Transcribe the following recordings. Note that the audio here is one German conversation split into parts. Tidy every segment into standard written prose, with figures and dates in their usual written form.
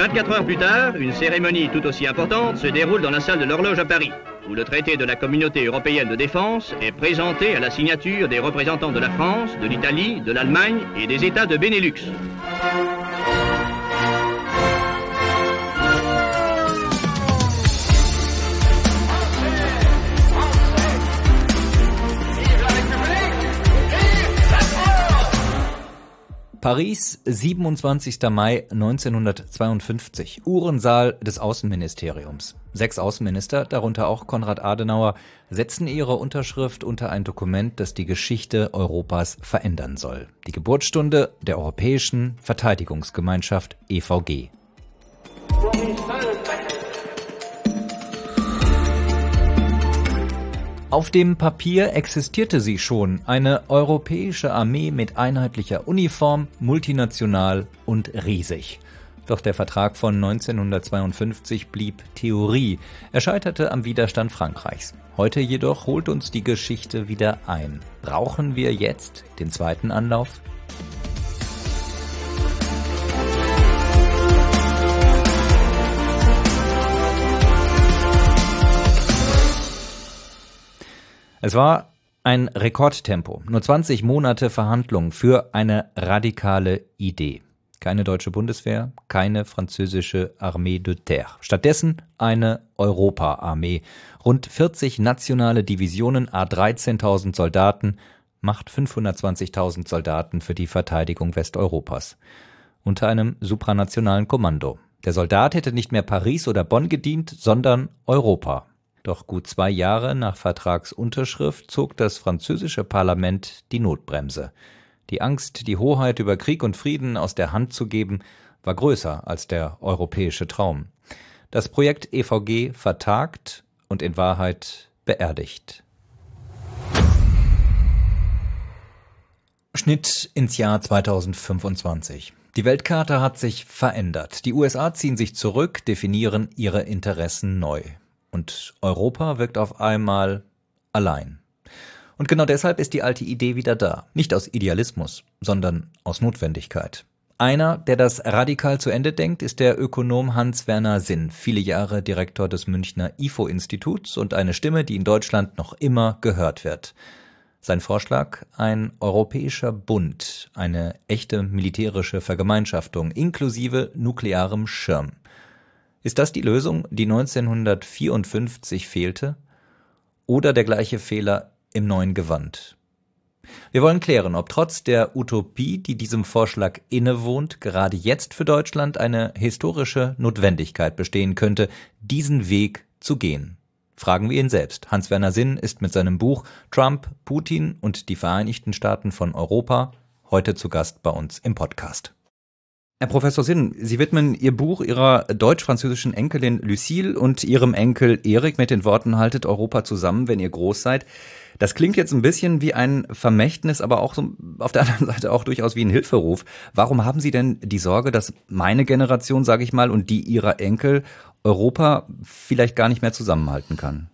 24 heures plus tard, une cérémonie tout aussi importante se déroule dans la salle de l'Horloge à Paris, où le traité de la Communauté européenne de défense est présenté à la signature des représentants de la France, de l'Italie, de l'Allemagne et des États de Benelux. Paris, 27. Mai 1952, Uhrensaal des Außenministeriums. 6 Außenminister, darunter auch Konrad Adenauer, setzen ihre Unterschrift unter ein Dokument, das die Geschichte Europas verändern soll. Die Geburtsstunde der Europäischen Verteidigungsgemeinschaft EVG. Auf dem Papier existierte sie schon, eine europäische Armee mit einheitlicher Uniform, multinational und riesig. Doch der Vertrag von 1952 blieb Theorie. Er scheiterte am Widerstand Frankreichs. Heute jedoch holt uns die Geschichte wieder ein. Brauchen wir jetzt den zweiten Anlauf? Es war ein Rekordtempo, nur 20 Monate Verhandlungen für eine radikale Idee. Keine deutsche Bundeswehr, keine französische Armée de Terre. Stattdessen eine Europa-Armee. Rund 40 nationale Divisionen, à 13.000 Soldaten, macht 520.000 Soldaten für die Verteidigung Westeuropas. Unter einem supranationalen Kommando. Der Soldat hätte nicht mehr Paris oder Bonn gedient, sondern Europa. Doch gut 2 Jahre nach Vertragsunterschrift zog das französische Parlament die Notbremse. Die Angst, die Hoheit über Krieg und Frieden aus der Hand zu geben, war größer als der europäische Traum. Das Projekt EVG vertagt und in Wahrheit beerdigt. Schnitt ins Jahr 2025. Die Weltkarte hat sich verändert. Die USA ziehen sich zurück, definieren ihre Interessen neu. Und Europa wirkt auf einmal allein. Und genau deshalb ist die alte Idee wieder da. Nicht aus Idealismus, sondern aus Notwendigkeit. Einer, der das radikal zu Ende denkt, ist der Ökonom Hans-Werner Sinn, viele Jahre Direktor des Münchner IFO-Instituts und eine Stimme, die in Deutschland noch immer gehört wird. Sein Vorschlag: ein europäischer Bund, eine echte militärische Vergemeinschaftung inklusive nuklearem Schirm. Ist das die Lösung, die 1954 fehlte? Oder der gleiche Fehler im neuen Gewand? Wir wollen klären, ob trotz der Utopie, die diesem Vorschlag innewohnt, gerade jetzt für Deutschland eine historische Notwendigkeit bestehen könnte, diesen Weg zu gehen. Fragen wir ihn selbst. Hans-Werner Sinn ist mit seinem Buch Trump, Putin und die Vereinigten Staaten von Europa heute zu Gast bei uns im Podcast. Herr Professor Sinn, Sie widmen Ihr Buch Ihrer deutsch-französischen Enkelin Lucille und Ihrem Enkel Erik mit den Worten: Haltet Europa zusammen, wenn ihr groß seid. Das klingt jetzt ein bisschen wie ein Vermächtnis, aber auch so auf der anderen Seite auch durchaus wie ein Hilferuf. Warum haben Sie denn die Sorge, dass meine Generation, sage ich mal, und die Ihrer Enkel Europa vielleicht gar nicht mehr zusammenhalten kann?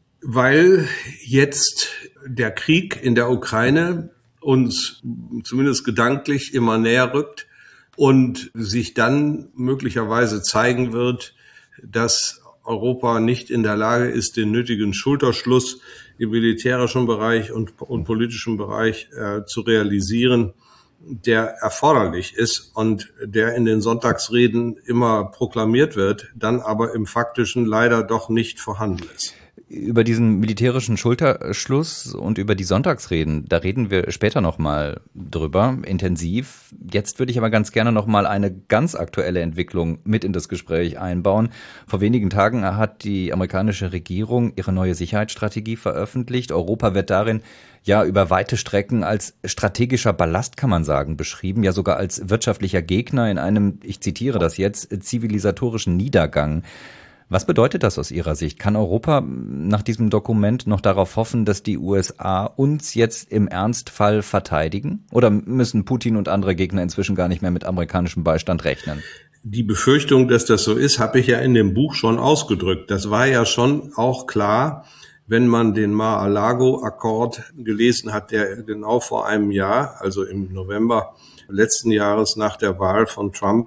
Weil jetzt der Krieg in der Ukraine uns zumindest gedanklich immer näher rückt und sich dann möglicherweise zeigen wird, dass Europa nicht in der Lage ist, den nötigen Schulterschluss im militärischen Bereich und politischen Bereich zu realisieren, der erforderlich ist und der in den Sonntagsreden immer proklamiert wird, dann aber im Faktischen leider doch nicht vorhanden ist. Über diesen militärischen Schulterschluss und über die Sonntagsreden, da reden wir später nochmal drüber, intensiv. Jetzt würde ich aber ganz gerne nochmal eine ganz aktuelle Entwicklung mit in das Gespräch einbauen. Vor wenigen Tagen hat die amerikanische Regierung ihre neue Sicherheitsstrategie veröffentlicht. Europa wird darin ja über weite Strecken als strategischer Ballast, kann man sagen, beschrieben, ja sogar als wirtschaftlicher Gegner in einem, ich zitiere das jetzt, zivilisatorischen Niedergang. Was bedeutet das aus Ihrer Sicht? Kann Europa nach diesem Dokument noch darauf hoffen, dass die USA uns jetzt im Ernstfall verteidigen? Oder müssen Putin und andere Gegner inzwischen gar nicht mehr mit amerikanischem Beistand rechnen? Die Befürchtung, dass das so ist, habe ich ja in dem Buch schon ausgedrückt. Das war ja schon auch klar, wenn man den Mar-a-Lago-Akkord gelesen hat, der genau vor einem Jahr, also im November letzten Jahres nach der Wahl von Trump,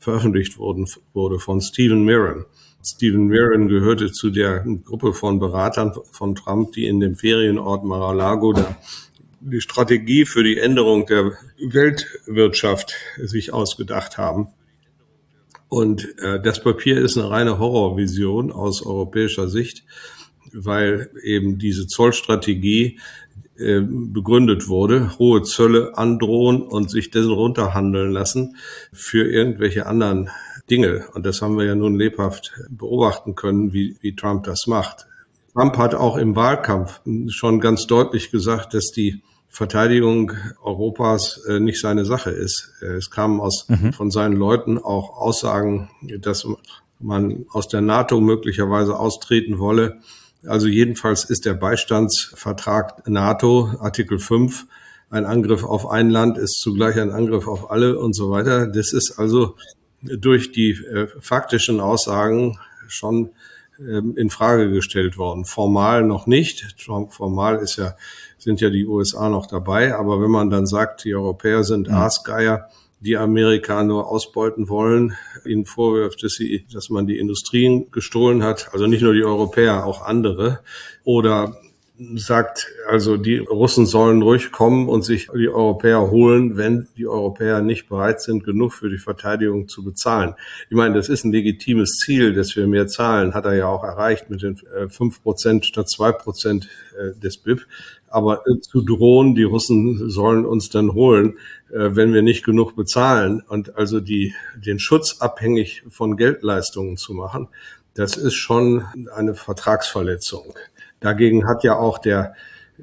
veröffentlicht wurde von Stephen Mirren. Stephen Mirren gehörte zu der Gruppe von Beratern von Trump, die in dem Ferienort Mar-a-Lago die Strategie für die Änderung der Weltwirtschaft sich ausgedacht haben. Und das Papier ist eine reine Horrorvision aus europäischer Sicht, weil eben diese Zollstrategie begründet wurde, hohe Zölle androhen und sich dessen runterhandeln lassen für irgendwelche anderen Dinge. Und das haben wir ja nun lebhaft beobachten können, wie Trump das macht. Trump hat auch im Wahlkampf schon ganz deutlich gesagt, dass die Verteidigung Europas nicht seine Sache ist. Es kamen von seinen Leuten auch Aussagen, dass man aus der NATO möglicherweise austreten wolle. Also jedenfalls ist der Beistandsvertrag NATO, Artikel 5, ein Angriff auf ein Land ist zugleich ein Angriff auf alle und so weiter. Das ist also durch die faktischen Aussagen schon in Frage gestellt worden. Formal noch nicht. Formal sind ja die USA noch dabei. Aber wenn man dann sagt, die Europäer sind Aasgeier, die Amerika nur ausbeuten wollen, ihnen vorwirft, dass man die Industrien gestohlen hat, also nicht nur die Europäer, auch andere, oder sagt, also die Russen sollen ruhig kommen und sich die Europäer holen, wenn die Europäer nicht bereit sind, genug für die Verteidigung zu bezahlen. Ich meine, das ist ein legitimes Ziel, dass wir mehr zahlen, hat er ja auch erreicht mit den 5% statt 2% des BIP. Aber zu drohen, die Russen sollen uns dann holen, wenn wir nicht genug bezahlen und also den Schutz abhängig von Geldleistungen zu machen, das ist schon eine Vertragsverletzung. Dagegen hat ja auch der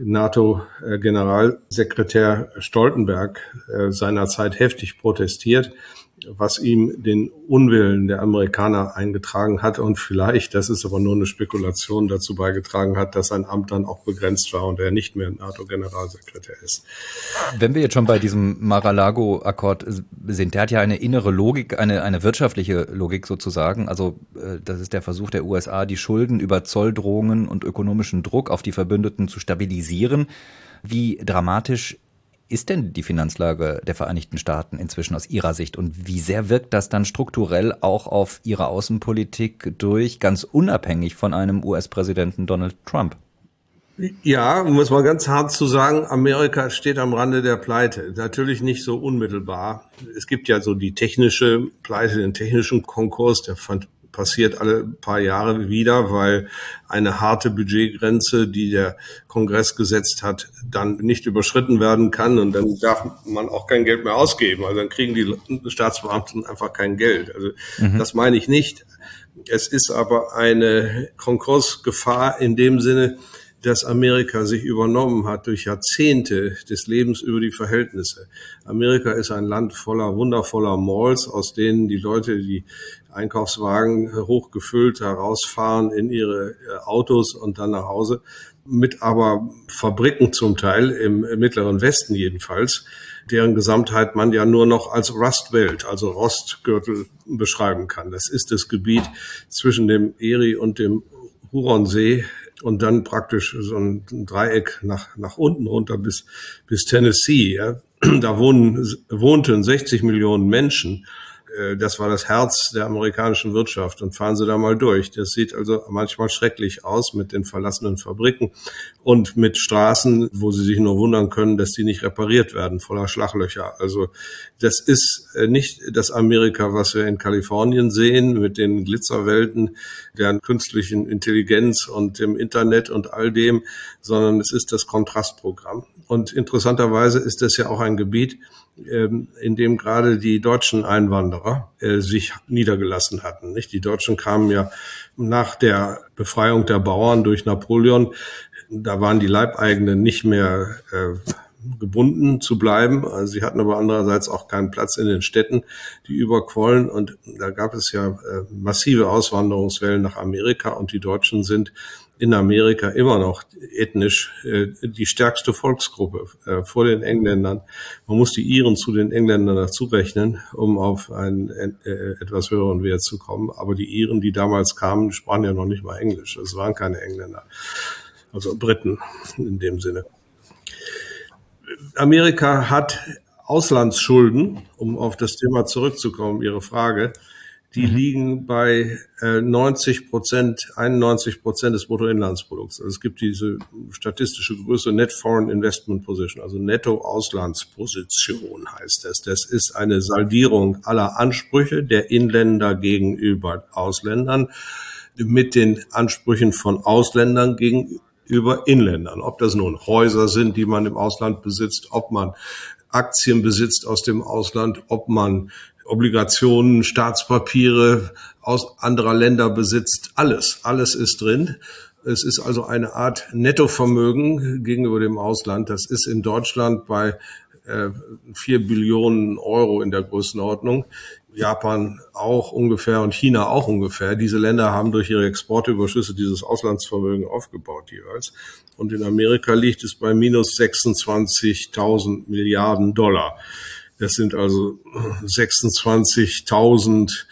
NATO-Generalsekretär Stoltenberg seinerzeit heftig protestiert, was ihm den Unwillen der Amerikaner eingetragen hat und vielleicht, das ist aber nur eine Spekulation, dazu beigetragen hat, dass sein Amt dann auch begrenzt war und er nicht mehr NATO-Generalsekretär ist. Wenn wir jetzt schon bei diesem Mar-a-Lago-Akkord sind, der hat ja eine innere Logik, eine wirtschaftliche Logik sozusagen. Also das ist der Versuch der USA, die Schulden über Zolldrohungen und ökonomischen Druck auf die Verbündeten zu stabilisieren. Wie dramatisch ist denn die Finanzlage der Vereinigten Staaten inzwischen aus Ihrer Sicht und wie sehr wirkt das dann strukturell auch auf Ihre Außenpolitik durch, ganz unabhängig von einem US-Präsidenten Donald Trump? Ja, muss man ganz hart zu sagen, Amerika steht am Rande der Pleite. Natürlich nicht so unmittelbar. Es gibt ja so die technische Pleite, den technischen Konkurs, der passiert alle paar Jahre wieder, weil eine harte Budgetgrenze, die der Kongress gesetzt hat, dann nicht überschritten werden kann und dann darf man auch kein Geld mehr ausgeben. Also dann kriegen die Staatsbeamten einfach kein Geld. Also das meine ich nicht. Es ist aber eine Konkursgefahr in dem Sinne, dass Amerika sich übernommen hat durch Jahrzehnte des Lebens über die Verhältnisse. Amerika ist ein Land voller wundervoller Malls, aus denen die Leute die Einkaufswagen hochgefüllt herausfahren in ihre Autos und dann nach Hause, mit aber Fabriken zum Teil im Mittleren Westen jedenfalls, deren Gesamtheit man ja nur noch als Rust Belt, also Rostgürtel beschreiben kann. Das ist das Gebiet zwischen dem Erie und dem Huronsee und dann praktisch so ein Dreieck nach unten runter bis Tennessee. Ja. Da wohnten 60 Millionen Menschen. Das war das Herz der amerikanischen Wirtschaft und fahren Sie da mal durch. Das sieht also manchmal schrecklich aus mit den verlassenen Fabriken und mit Straßen, wo Sie sich nur wundern können, dass die nicht repariert werden, voller Schlaglöcher. Also das ist nicht das Amerika, was wir in Kalifornien sehen mit den Glitzerwelten der künstlichen Intelligenz und dem Internet und all dem, sondern es ist das Kontrastprogramm. Und interessanterweise ist das ja auch ein Gebiet, in dem gerade die deutschen Einwanderer sich niedergelassen hatten. Nicht? Die Deutschen kamen ja nach der Befreiung der Bauern durch Napoleon, da waren die Leibeigenen nicht mehr gebunden zu bleiben. Also sie hatten aber andererseits auch keinen Platz in den Städten, die überquollen. Und da gab es ja massive Auswanderungswellen nach Amerika und die Deutschen sind in Amerika immer noch ethnisch die stärkste Volksgruppe vor den Engländern. Man muss die Iren zu den Engländern dazu rechnen, um auf einen etwas höheren Wert zu kommen. Aber die Iren, die damals kamen, sprachen ja noch nicht mal Englisch. Es waren keine Engländer, also Briten in dem Sinne. Amerika hat Auslandsschulden, um auf das Thema zurückzukommen, Ihre Frage, die liegen bei 91% des Bruttoinlandsprodukts. Also es gibt diese statistische Größe Net Foreign Investment Position, also Netto-Auslandsposition heißt das. Das ist eine Saldierung aller Ansprüche der Inländer gegenüber Ausländern mit den Ansprüchen von Ausländern gegenüber Inländern. Ob das nun Häuser sind, die man im Ausland besitzt, ob man Aktien besitzt aus dem Ausland, ob man Obligationen, Staatspapiere aus anderer Länder besitzt, alles ist drin. Es ist also eine Art Nettovermögen gegenüber dem Ausland. Das ist in Deutschland bei 4 Billionen Euro in der Größenordnung. Japan auch ungefähr und China auch ungefähr. Diese Länder haben durch ihre Exportüberschüsse dieses Auslandsvermögen aufgebaut jeweils. Und in Amerika liegt es bei minus 26.000 Milliarden Dollar. Das sind also 26.000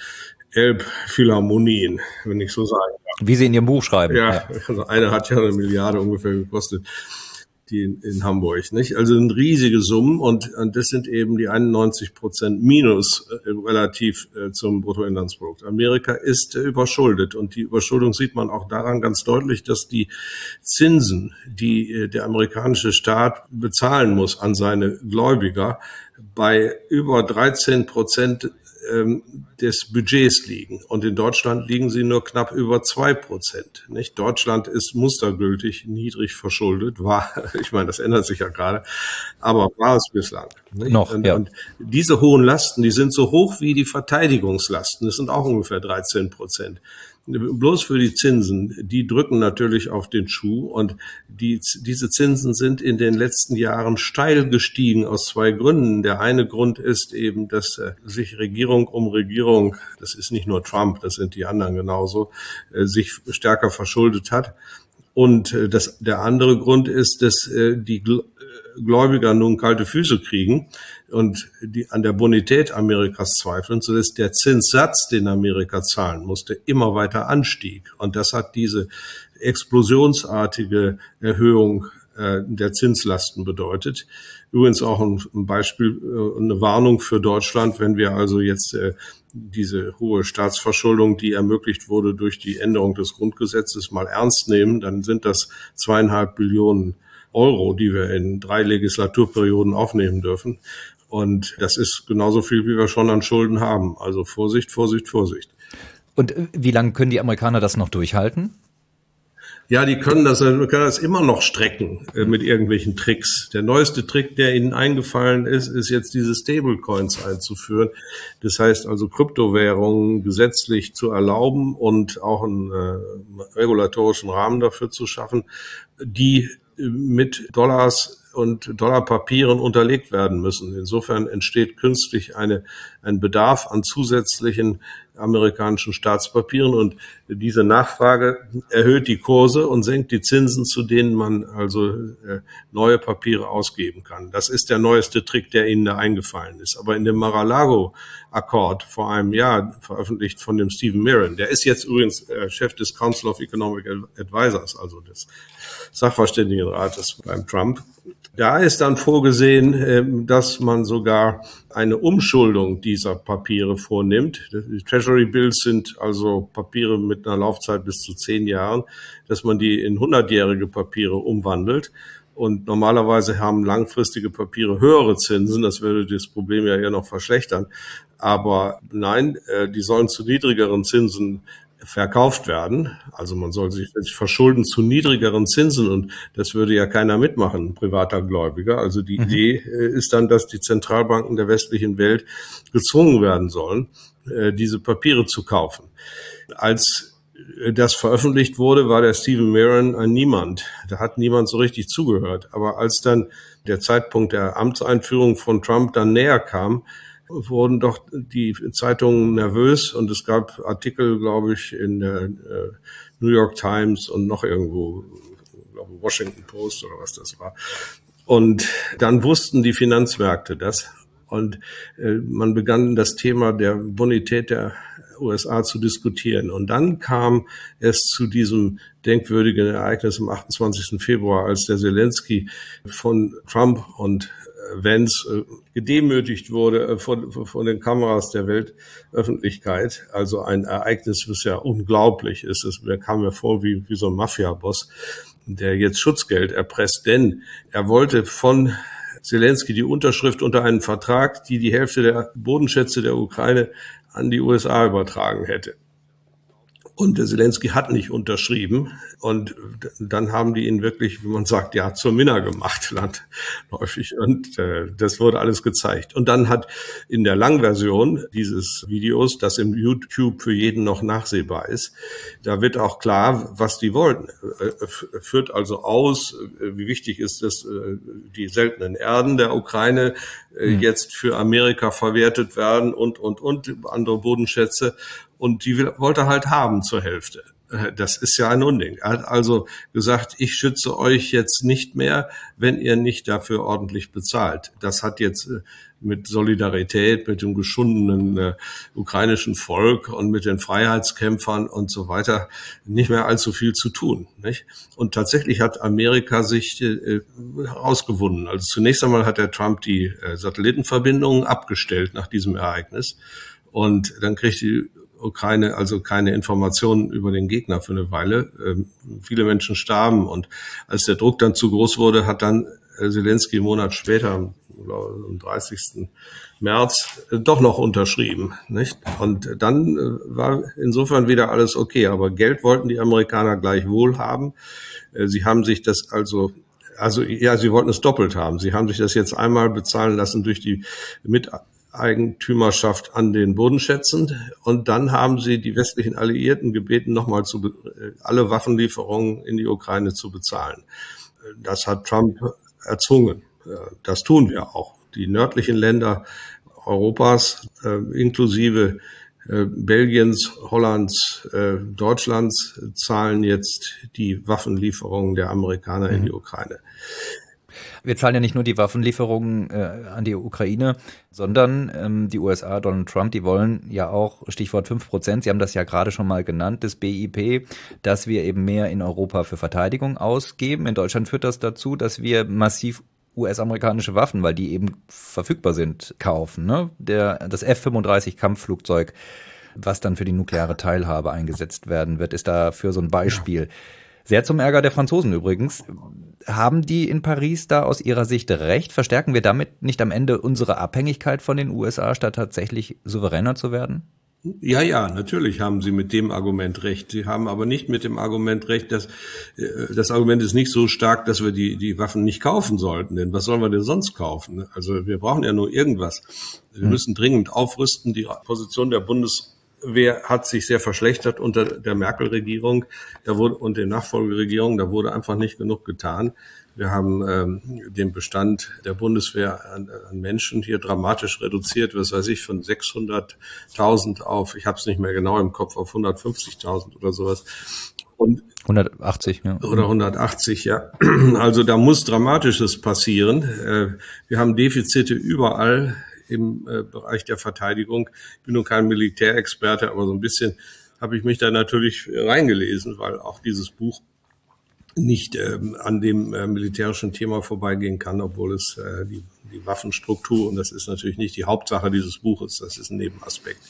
Elbphilharmonien, wenn ich so sagen darf. Wie Sie in Ihrem Buch schreiben. Ja, also eine hat ja 1 Milliarde ungefähr gekostet, die in Hamburg, nicht? Also sind riesige Summen und das sind eben die 91% Minus relativ zum Bruttoinlandsprodukt. Amerika ist überschuldet und die Überschuldung sieht man auch daran ganz deutlich, dass die Zinsen, die der amerikanische Staat bezahlen muss an seine Gläubiger, bei über 13% des Budgets liegen. Und in Deutschland liegen sie nur knapp über 2%. Nicht? Deutschland ist mustergültig niedrig verschuldet. Ich meine, das ändert sich ja gerade, aber war es bislang. Nicht? Noch, ja. Und diese hohen Lasten, die sind so hoch wie die Verteidigungslasten. Das sind auch ungefähr 13%. Bloß für die Zinsen, die drücken natürlich auf den Schuh und diese Zinsen sind in den letzten Jahren steil gestiegen aus 2 Gründen. Der eine Grund ist eben, dass sich Regierung um Regierung, das ist nicht nur Trump, das sind die anderen genauso, sich stärker verschuldet hat. Und der andere Grund ist, dass die Gläubiger nun kalte Füße kriegen und die an der Bonität Amerikas zweifeln, sodass der Zinssatz, den Amerika zahlen musste, immer weiter anstieg. Und das hat diese explosionsartige Erhöhung der Zinslasten bedeutet. Übrigens auch ein Beispiel, eine Warnung für Deutschland, wenn wir also jetzt diese hohe Staatsverschuldung, die ermöglicht wurde durch die Änderung des Grundgesetzes, mal ernst nehmen, dann sind das 2,5 Billionen Euro, die wir in 3 Legislaturperioden aufnehmen dürfen. Und das ist genauso viel, wie wir schon an Schulden haben. Also Vorsicht, Vorsicht, Vorsicht. Und wie lange können die Amerikaner das noch durchhalten? Ja, wir können das immer noch strecken mit irgendwelchen Tricks. Der neueste Trick, der ihnen eingefallen ist jetzt diese Stablecoins einzuführen. Das heißt also Kryptowährungen gesetzlich zu erlauben und auch einen regulatorischen Rahmen dafür zu schaffen, die mit Dollars und Dollarpapieren unterlegt werden müssen. Insofern entsteht künstlich ein Bedarf an zusätzlichen amerikanischen Staatspapieren und diese Nachfrage erhöht die Kurse und senkt die Zinsen, zu denen man also neue Papiere ausgeben kann. Das ist der neueste Trick, der ihnen da eingefallen ist. Aber in dem Mar-a-Lago-Akkord vor einem Jahr, veröffentlicht von dem Stephen Mirren, der ist jetzt übrigens Chef des Council of Economic Advisors, also des Sachverständigenrates beim Trump. Da ist dann vorgesehen, dass man sogar eine Umschuldung dieser Papiere vornimmt. Die Treasury Bills sind also Papiere mit einer Laufzeit bis zu 10 Jahren, dass man die in 100-jährige Papiere umwandelt. Und normalerweise haben langfristige Papiere höhere Zinsen. Das würde das Problem ja eher noch verschlechtern. Aber nein, die sollen zu niedrigeren Zinsen verkauft werden. Also man soll sich verschulden zu niedrigeren Zinsen und das würde ja keiner mitmachen, ein privater Gläubiger. Also die Idee ist dann, dass die Zentralbanken der westlichen Welt gezwungen werden sollen, diese Papiere zu kaufen. Als das veröffentlicht wurde, war der Stephen Mirren ein Niemand. Da hat niemand so richtig zugehört. Aber als dann der Zeitpunkt der Amtseinführung von Trump dann näher kam, wurden doch die Zeitungen nervös und es gab Artikel, glaube ich, in der New York Times und noch irgendwo, glaube Washington Post oder was das war. Und dann wussten die Finanzmärkte das und man begann das Thema der Bonität der USA zu diskutieren. Und dann kam es zu diesem denkwürdigen Ereignis am 28. Februar, als der Zelensky von Trump und Vance gedemütigt wurde von den Kameras der Weltöffentlichkeit. Also ein Ereignis, was ja unglaublich ist. Der kam mir vor wie so ein Mafia-Boss, der jetzt Schutzgeld erpresst, denn er wollte von Zelensky die Unterschrift unter einen Vertrag, die Hälfte der Bodenschätze der Ukraine an die USA übertragen hätte. Und der Zelensky hat nicht unterschrieben. Und dann haben die ihn wirklich, wie man sagt, ja, zur Minna gemacht, landläufig. Und das wurde alles gezeigt. Und dann hat in der Langversion dieses Videos, das im YouTube für jeden noch nachsehbar ist, da wird auch klar, was die wollten. Führt also aus, wie wichtig ist es, die seltenen Erden der Ukraine jetzt für Amerika verwertet werden und andere Bodenschätze. Und die wollte er halt haben zur Hälfte. Das ist ja ein Unding. Er hat also gesagt, ich schütze euch jetzt nicht mehr, wenn ihr nicht dafür ordentlich bezahlt. Das hat jetzt mit Solidarität, mit dem geschundenen ukrainischen Volk und mit den Freiheitskämpfern und so weiter nicht mehr allzu viel zu tun, nicht? Und tatsächlich hat Amerika sich herausgewunden. Also zunächst einmal hat der Trump die Satellitenverbindungen abgestellt nach diesem Ereignis. Und dann kriegt die Ukraine also keine Informationen über den Gegner für eine Weile. Viele Menschen starben und als der Druck dann zu groß wurde, hat dann Zelensky einen Monat später, am 30. März, doch noch unterschrieben, nicht? Und dann war insofern wieder alles okay. Aber Geld wollten die Amerikaner gleichwohl haben. Sie haben sich das also sie wollten es doppelt haben. Sie haben sich das jetzt einmal bezahlen lassen durch die Eigentümerschaft an den Bodenschätzen und dann haben sie die westlichen Alliierten gebeten, nochmal alle Waffenlieferungen in die Ukraine zu bezahlen. Das hat Trump erzwungen. Das tun wir auch. Die nördlichen Länder Europas, inklusive Belgiens, Hollands, Deutschlands, zahlen jetzt die Waffenlieferungen der Amerikaner in die Ukraine. Wir zahlen ja nicht nur die Waffenlieferungen an die Ukraine, sondern die USA, Donald Trump, die wollen ja auch, Stichwort 5%, Sie haben das ja gerade schon mal genannt, des BIP, dass wir eben mehr in Europa für Verteidigung ausgeben. In Deutschland führt das dazu, dass wir massiv US-amerikanische Waffen, weil die eben verfügbar sind, kaufen. Ne? Das F-35 Kampfflugzeug, was dann für die nukleare Teilhabe eingesetzt werden wird, ist dafür so ein Beispiel. Ja. Sehr zum Ärger der Franzosen übrigens. Haben die in Paris da aus ihrer Sicht recht? Verstärken wir damit nicht am Ende unsere Abhängigkeit von den USA, statt tatsächlich souveräner zu werden? Ja, natürlich haben sie mit dem Argument recht. Sie haben aber nicht mit dem Argument recht, dass das Argument ist nicht so stark, dass wir die Waffen nicht kaufen sollten. Denn was sollen wir denn sonst kaufen? Also wir brauchen ja nur irgendwas. Wir müssen dringend aufrüsten. Die Position der Bundeswehr hat sich sehr verschlechtert unter der Merkel-Regierung und der Nachfolgeregierung. Da wurde einfach nicht genug getan. Wir haben den Bestand der Bundeswehr an Menschen hier dramatisch reduziert, was weiß ich, von 600.000 auf, ich habe es nicht mehr genau im Kopf, auf 150.000 oder sowas. Und 180, ja. Oder 180, ja. Also da muss Dramatisches passieren. Wir haben Defizite überall im Bereich der Verteidigung. Ich bin nun kein Militärexperte, aber so ein bisschen habe ich mich da natürlich reingelesen, weil auch dieses Buch nicht an dem militärischen Thema vorbeigehen kann, obwohl es die Waffenstruktur, und das ist natürlich nicht die Hauptsache dieses Buches, das ist ein Nebenaspekt.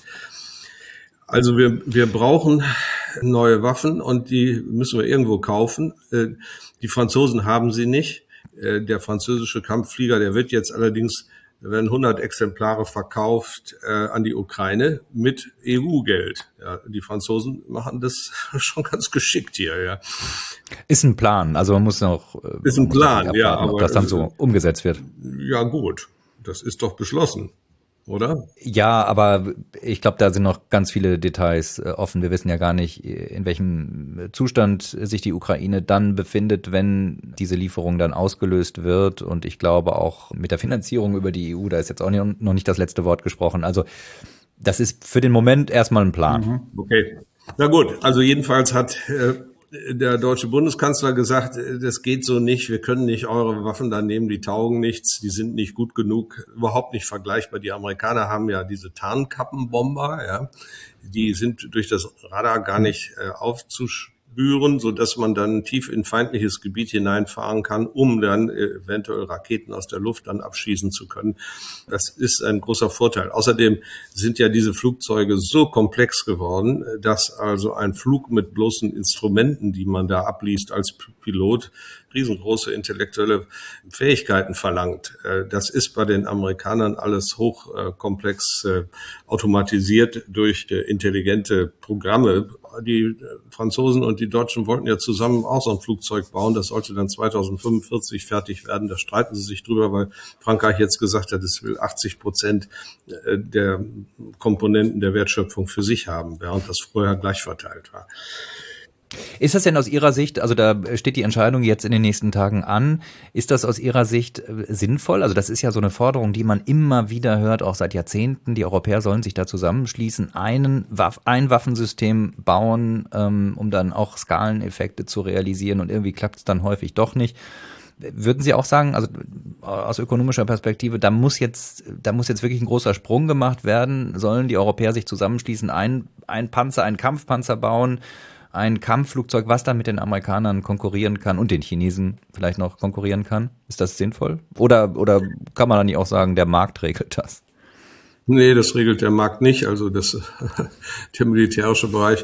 Also wir brauchen neue Waffen und die müssen wir irgendwo kaufen. Die Franzosen haben sie nicht. Der französische Kampfflieger, der wird jetzt allerdings, da werden 100 Exemplare verkauft an die Ukraine mit EU-Geld. Ja, die Franzosen machen das schon ganz geschickt hier. Ja. Ist ein Plan. Also man muss noch. Ist ein Plan, ja, aber ob das dann so umgesetzt wird. Ja gut, das ist doch beschlossen, oder? Ja, aber ich glaube, da sind noch ganz viele Details offen. Wir wissen ja gar nicht, in welchem Zustand sich die Ukraine dann befindet, wenn diese Lieferung dann ausgelöst wird. Und ich glaube auch mit der Finanzierung über die EU, da ist jetzt auch noch nicht das letzte Wort gesprochen. Also das ist für den Moment erstmal ein Plan. Okay. Na gut, also jedenfalls hat der deutsche Bundeskanzler gesagt, das geht so nicht, wir können nicht eure Waffen da nehmen, die taugen nichts, die sind nicht gut genug, überhaupt nicht vergleichbar. Die Amerikaner haben ja diese Tarnkappenbomber, ja, die sind durch das Radar gar nicht führen, so dass man dann tief in feindliches Gebiet hineinfahren kann, um dann eventuell Raketen aus der Luft dann abschießen zu können. Das ist ein großer Vorteil. Außerdem sind ja diese Flugzeuge so komplex geworden, dass also ein Flug mit bloßen Instrumenten, die man da abliest als Pilot, riesengroße intellektuelle Fähigkeiten verlangt. Das ist bei den Amerikanern alles hochkomplex automatisiert durch intelligente Programme. Die Franzosen und die Deutschen wollten ja zusammen auch so ein Flugzeug bauen. Das sollte dann 2045 fertig werden. Da streiten sie sich drüber, weil Frankreich jetzt gesagt hat, es will 80% der Komponenten der Wertschöpfung für sich haben, während das vorher gleich verteilt war. Ist das denn aus Ihrer Sicht, also da steht die Entscheidung jetzt in den nächsten Tagen an, ist das aus Ihrer Sicht sinnvoll? Also das ist ja so eine Forderung, die man immer wieder hört, auch seit Jahrzehnten. Die Europäer sollen sich da zusammenschließen, ein Waffensystem bauen, um dann auch Skaleneffekte zu realisieren, und irgendwie klappt es dann häufig doch nicht. Würden Sie auch sagen, also aus ökonomischer Perspektive, da muss jetzt wirklich ein großer Sprung gemacht werden? Sollen die Europäer sich zusammenschließen, ein Panzer, einen Kampfpanzer bauen, ein Kampfflugzeug, was dann mit den Amerikanern konkurrieren kann und den Chinesen vielleicht noch konkurrieren kann? Ist das sinnvoll? Oder kann man dann nicht auch sagen, der Markt regelt das? Nee, das regelt der Markt nicht. Also der militärische Bereich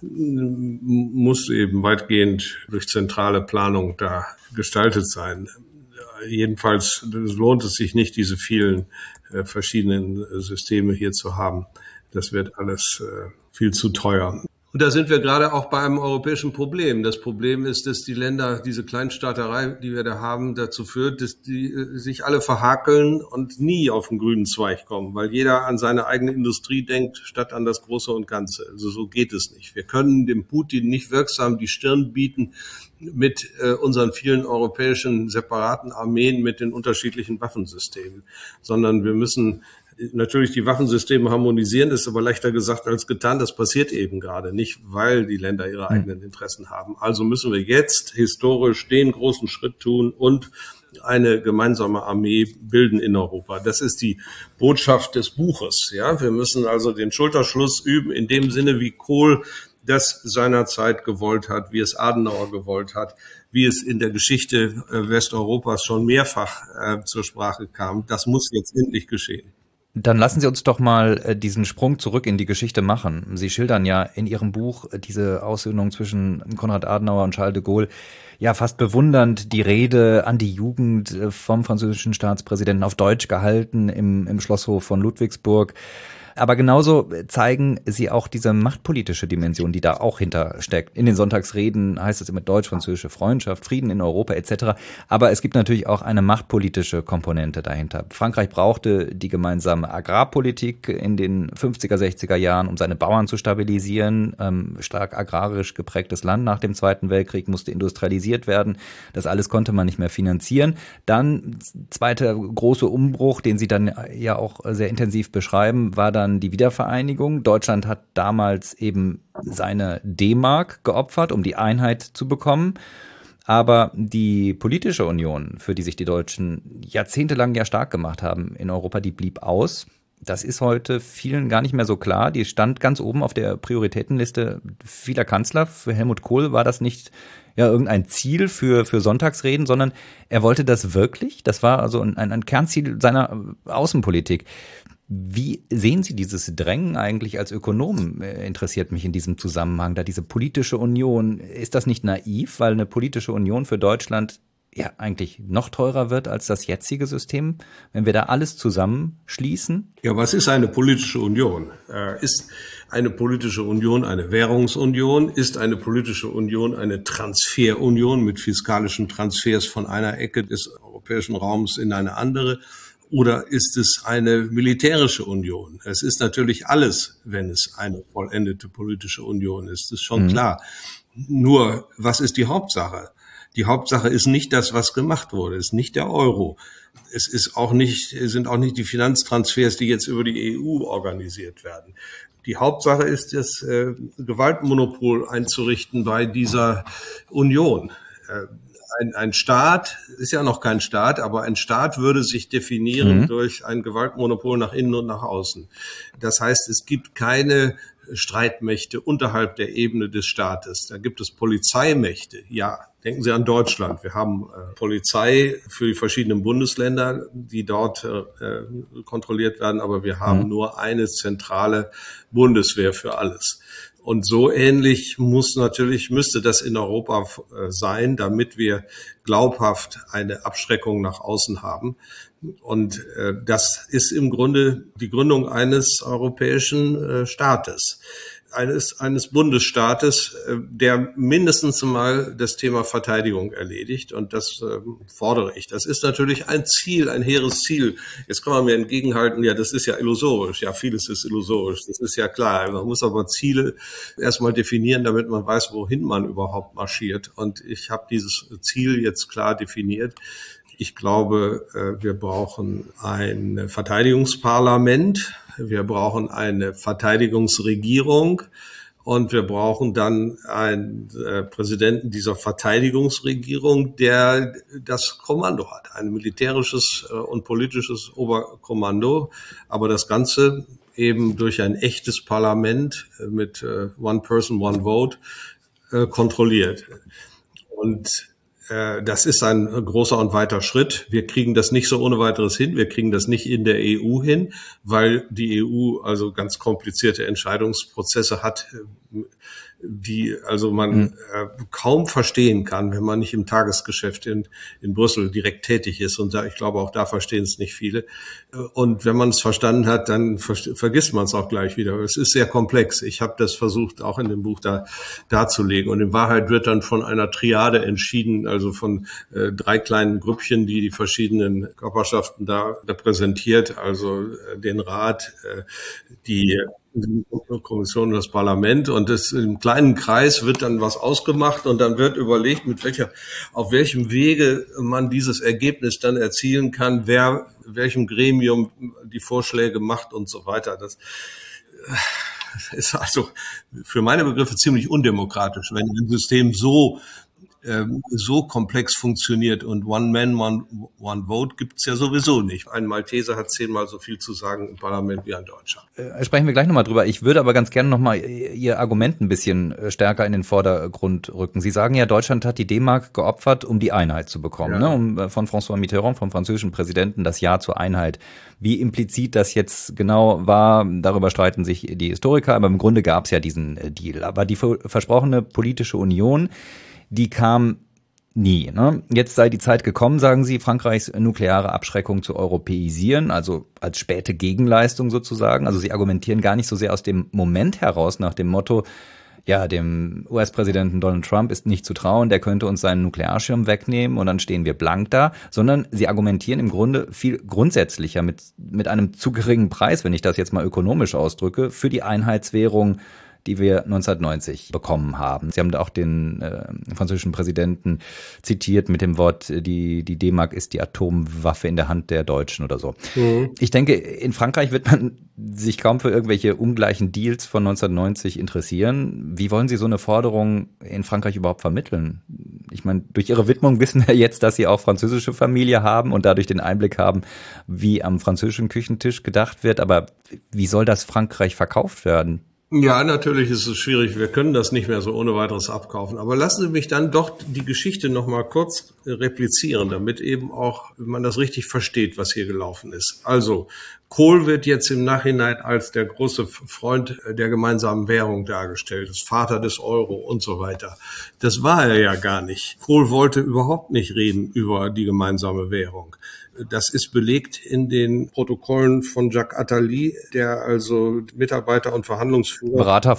muss eben weitgehend durch zentrale Planung da gestaltet sein. Jedenfalls lohnt es sich nicht, diese vielen verschiedenen Systeme hier zu haben. Das wird alles viel zu teuer. Und da sind wir gerade auch bei einem europäischen Problem. Das Problem ist, dass die Länder, diese Kleinstaaterei, die wir da haben, dazu führt, dass die sich alle verhakeln und nie auf den grünen Zweig kommen, weil jeder an seine eigene Industrie denkt, statt an das Große und Ganze. Also so geht es nicht. Wir können dem Putin nicht wirksam die Stirn bieten mit unseren vielen europäischen separaten Armeen mit den unterschiedlichen Waffensystemen, sondern wir müssen natürlich die Waffensysteme harmonisieren, ist aber leichter gesagt als getan. Das passiert eben gerade nicht, weil die Länder ihre eigenen Interessen haben. Also müssen wir jetzt historisch den großen Schritt tun und eine gemeinsame Armee bilden in Europa. Das ist die Botschaft des Buches. Ja, wir müssen also den Schulterschluss üben in dem Sinne, wie Kohl das seinerzeit gewollt hat, wie es Adenauer gewollt hat, wie es in der Geschichte Westeuropas schon mehrfach zur Sprache kam. Das muss jetzt endlich geschehen. Dann lassen Sie uns doch mal diesen Sprung zurück in die Geschichte machen. Sie schildern ja in Ihrem Buch diese Aussöhnung zwischen Konrad Adenauer und Charles de Gaulle, ja fast bewundernd die Rede an die Jugend vom französischen Staatspräsidenten auf Deutsch gehalten im Schlosshof von Ludwigsburg. Aber genauso zeigen sie auch diese machtpolitische Dimension, die da auch hintersteckt. In den Sonntagsreden heißt es immer deutsch-französische Freundschaft, Frieden in Europa etc. Aber es gibt natürlich auch eine machtpolitische Komponente dahinter. Frankreich brauchte die gemeinsame Agrarpolitik in den 50er, 60er Jahren, um seine Bauern zu stabilisieren. Stark agrarisch geprägtes Land nach dem Zweiten Weltkrieg musste industrialisiert werden. Das alles konnte man nicht mehr finanzieren. Dann zweiter große Umbruch, den Sie dann ja auch sehr intensiv beschreiben, war dann die Wiedervereinigung. Deutschland hat damals eben seine D-Mark geopfert, um die Einheit zu bekommen. Aber die politische Union, für die sich die Deutschen jahrzehntelang ja stark gemacht haben in Europa, die blieb aus. Das ist heute vielen gar nicht mehr so klar. Die stand ganz oben auf der Prioritätenliste vieler Kanzler. Für Helmut Kohl war das nicht ja irgendein Ziel für Sonntagsreden, sondern er wollte das wirklich. Das war also ein Kernziel seiner Außenpolitik. Wie sehen Sie dieses Drängen eigentlich als Ökonom? Interessiert mich in diesem Zusammenhang, da diese politische Union, ist das nicht naiv, weil eine politische Union für Deutschland ja eigentlich noch teurer wird als das jetzige System, wenn wir da alles zusammenschließen? Ja, was ist eine politische Union? Ist eine politische Union eine Währungsunion? Ist eine politische Union eine Transferunion mit fiskalischen Transfers von einer Ecke des europäischen Raums in eine andere? Oder ist es eine militärische Union? Es ist natürlich alles, wenn es eine vollendete politische Union ist. Das ist schon klar. Nur, was ist die Hauptsache? Die Hauptsache ist nicht das, was gemacht wurde. Es ist nicht der Euro. Es ist sind auch nicht die Finanztransfers, die jetzt über die EU organisiert werden. Die Hauptsache ist, das Gewaltmonopol einzurichten bei dieser Union. Ein Staat ist ja noch kein Staat, aber ein Staat würde sich definieren durch ein Gewaltmonopol nach innen und nach außen. Das heißt, es gibt keine Streitmächte unterhalb der Ebene des Staates. Da gibt es Polizeimächte. Ja, denken Sie an Deutschland. Wir haben Polizei für die verschiedenen Bundesländer, die dort kontrolliert werden, aber wir haben nur eine zentrale Bundeswehr für alles. Und so ähnlich müsste das in Europa sein, damit wir glaubhaft eine Abschreckung nach außen haben. Und das ist im Grunde die Gründung eines europäischen Staates, eines Bundesstaates, der mindestens mal das Thema Verteidigung erledigt. Und das fordere ich. Das ist natürlich ein Ziel, ein hehres Ziel. Jetzt kann man mir entgegenhalten, ja, das ist ja illusorisch. Ja, vieles ist illusorisch. Das ist ja klar. Man muss aber Ziele erstmal definieren, damit man weiß, wohin man überhaupt marschiert. Und ich habe dieses Ziel jetzt klar definiert. Ich glaube, wir brauchen ein Verteidigungsparlament, wir brauchen eine Verteidigungsregierung und wir brauchen dann einen Präsidenten dieser Verteidigungsregierung, der das Kommando hat, ein militärisches und politisches Oberkommando, aber das Ganze eben durch ein echtes Parlament mit One Person, One Vote kontrolliert. Und das ist ein großer und weiter Schritt. Wir kriegen das nicht so ohne weiteres hin. Wir kriegen das nicht in der EU hin, weil die EU also ganz komplizierte Entscheidungsprozesse hat, die also man kaum verstehen kann, wenn man nicht im Tagesgeschäft in Brüssel direkt tätig ist. Und ich glaube, auch da verstehen es nicht viele. Und wenn man es verstanden hat, dann vergisst man es auch gleich wieder. Es ist sehr komplex. Ich habe das versucht, auch in dem Buch darzulegen. Und in Wahrheit wird dann von einer Triade entschieden, also von 3 kleinen Grüppchen, die verschiedenen Körperschaften da repräsentiert, also den Rat, die Kommission und das Parlament, und im kleinen Kreis wird dann was ausgemacht und dann wird überlegt, auf welchem Wege man dieses Ergebnis dann erzielen kann, welchem Gremium die Vorschläge macht und so weiter. Das ist also für meine Begriffe ziemlich undemokratisch, wenn ein System so komplex funktioniert, und One Man, One Vote gibt's ja sowieso nicht. Ein Malteser hat 10-mal so viel zu sagen im Parlament wie ein Deutscher. Sprechen wir gleich nochmal drüber. Ich würde aber ganz gerne nochmal Ihr Argument ein bisschen stärker in den Vordergrund rücken. Sie sagen ja, Deutschland hat die D-Mark geopfert, um die Einheit zu bekommen, ja. Ne? Von François Mitterrand, vom französischen Präsidenten, das Ja zur Einheit. Wie implizit das jetzt genau war, darüber streiten sich die Historiker, aber im Grunde gab's ja diesen Deal. Aber die versprochene politische Union, die kam nie. Ne? Jetzt sei die Zeit gekommen, sagen Sie, Frankreichs nukleare Abschreckung zu europäisieren, also als späte Gegenleistung sozusagen. Also Sie argumentieren gar nicht so sehr aus dem Moment heraus nach dem Motto, ja, dem US-Präsidenten Donald Trump ist nicht zu trauen, der könnte uns seinen Nuklearschirm wegnehmen und dann stehen wir blank da, sondern Sie argumentieren im Grunde viel grundsätzlicher mit einem zu geringen Preis, wenn ich das jetzt mal ökonomisch ausdrücke, für die Einheitswährung, die wir 1990 bekommen haben. Sie haben da auch den französischen Präsidenten zitiert mit dem Wort, die D-Mark ist die Atomwaffe in der Hand der Deutschen oder so. Mhm. Ich denke, in Frankreich wird man sich kaum für irgendwelche ungleichen Deals von 1990 interessieren. Wie wollen Sie so eine Forderung in Frankreich überhaupt vermitteln? Ich meine, durch Ihre Widmung wissen wir jetzt, dass Sie auch französische Familie haben und dadurch den Einblick haben, wie am französischen Küchentisch gedacht wird. Aber wie soll das Frankreich verkauft werden? Ja, natürlich ist es schwierig. Wir können das nicht mehr so ohne weiteres abkaufen. Aber lassen Sie mich dann doch die Geschichte noch mal kurz replizieren, damit eben auch man das richtig versteht, was hier gelaufen ist. Also, Kohl wird jetzt im Nachhinein als der große Freund der gemeinsamen Währung dargestellt, das Vater des Euro und so weiter. Das war er ja gar nicht. Kohl wollte überhaupt nicht reden über die gemeinsame Währung. Das ist belegt in den Protokollen von Jacques Attali, der also Mitarbeiter und Verhandlungsführer, Berater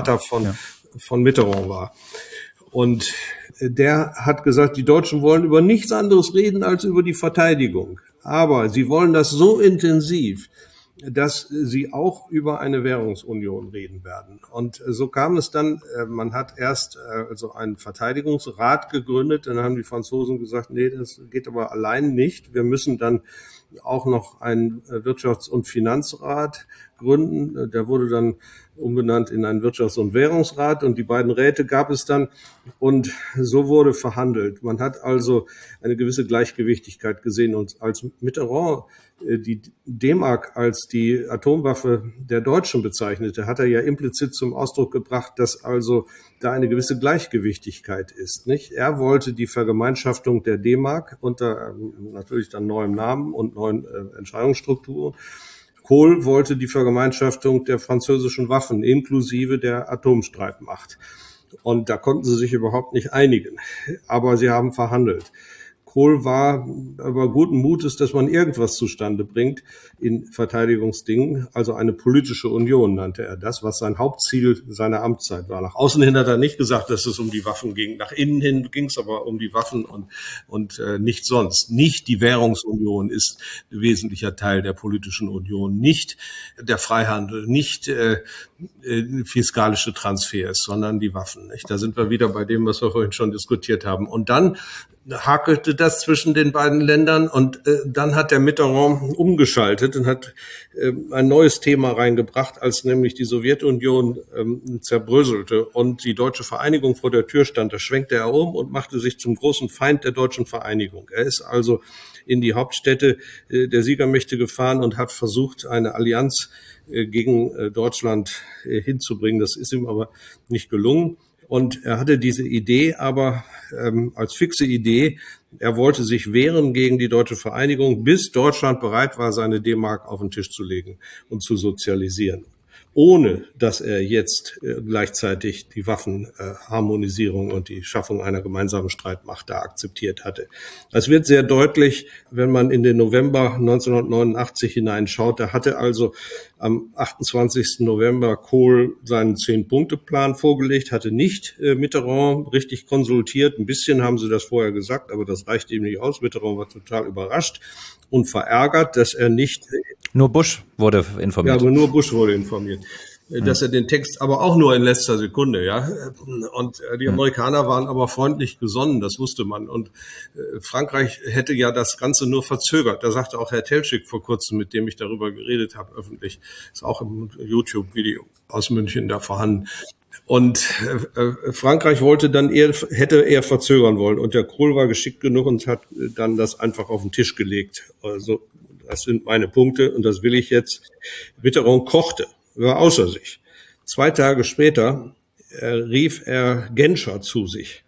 von Mitterrand war. Und der hat gesagt, die Deutschen wollen über nichts anderes reden als über die Verteidigung. Aber sie wollen das so intensiv, dass sie auch über eine Währungsunion reden werden. Und so kam es dann, man hat erst also einen Verteidigungsrat gegründet, dann haben die Franzosen gesagt, nee, das geht aber allein nicht. Wir müssen dann auch noch einen Wirtschafts- und Finanzrat gründen. Der wurde dann umbenannt in einen Wirtschafts- und Währungsrat und die beiden Räte gab es dann und so wurde verhandelt. Man hat also eine gewisse Gleichgewichtigkeit gesehen und als Mitterrand die D-Mark als die Atomwaffe der Deutschen bezeichnete, hat er ja implizit zum Ausdruck gebracht, dass also da eine gewisse Gleichgewichtigkeit ist, nicht? Er wollte die Vergemeinschaftung der D-Mark unter natürlich dann neuem Namen und neuen Entscheidungsstrukturen. Kohl wollte die Vergemeinschaftung der französischen Waffen inklusive der Atomstreitmacht. Und da konnten sie sich überhaupt nicht einigen. Aber sie haben verhandelt. Kohl war aber guten Mutes, dass man irgendwas zustande bringt in Verteidigungsdingen. Also eine politische Union nannte er das, was sein Hauptziel seiner Amtszeit war. Nach außen hin hat er nicht gesagt, dass es um die Waffen ging. Nach innen hin ging es aber um die Waffen und nicht sonst. Nicht die Währungsunion ist ein wesentlicher Teil der politischen Union. Nicht der Freihandel, nicht fiskalische Transfers, sondern die Waffen. Nicht? Da sind wir wieder bei dem, was wir vorhin schon diskutiert haben. Und dann hakelte das zwischen den beiden Ländern und dann hat der Mitterrand umgeschaltet und hat ein neues Thema reingebracht, als nämlich die Sowjetunion zerbröselte und die deutsche Vereinigung vor der Tür stand. Da schwenkte er um und machte sich zum großen Feind der deutschen Vereinigung. Er ist also in die Hauptstädte der Siegermächte gefahren und hat versucht, eine Allianz gegen Deutschland hinzubringen. Das ist ihm aber nicht gelungen. Und er hatte diese Idee aber als fixe Idee, er wollte sich wehren gegen die deutsche Vereinigung, bis Deutschland bereit war, seine D-Mark auf den Tisch zu legen und zu sozialisieren, ohne dass er jetzt gleichzeitig die Waffenharmonisierung und die Schaffung einer gemeinsamen Streitmacht da akzeptiert hatte. Es wird sehr deutlich, wenn man in den November 1989 hineinschaut. Da hatte also am 28. November Kohl seinen 10-Punkte-Plan vorgelegt, hatte nicht Mitterrand richtig konsultiert. Ein bisschen haben sie das vorher gesagt, aber das reichte ihm nicht aus. Mitterrand war total überrascht und verärgert, dass er nicht... Nur Bush wurde informiert. Ja, aber nur Bush wurde informiert. Dass er den Text, aber auch nur in letzter Sekunde, ja. Und die Amerikaner waren aber freundlich gesonnen, das wusste man. Und Frankreich hätte ja das Ganze nur verzögert. Da sagte auch Herr Telschik vor kurzem, mit dem ich darüber geredet habe, öffentlich, ist auch im YouTube-Video aus München da vorhanden. Und Frankreich wollte dann hätte eher verzögern wollen. Und der Kohl war geschickt genug und hat dann das einfach auf den Tisch gelegt. Also, das sind meine Punkte und das will ich jetzt. Mitterrand kochte, war außer sich. 2 Tage später rief er Genscher zu sich.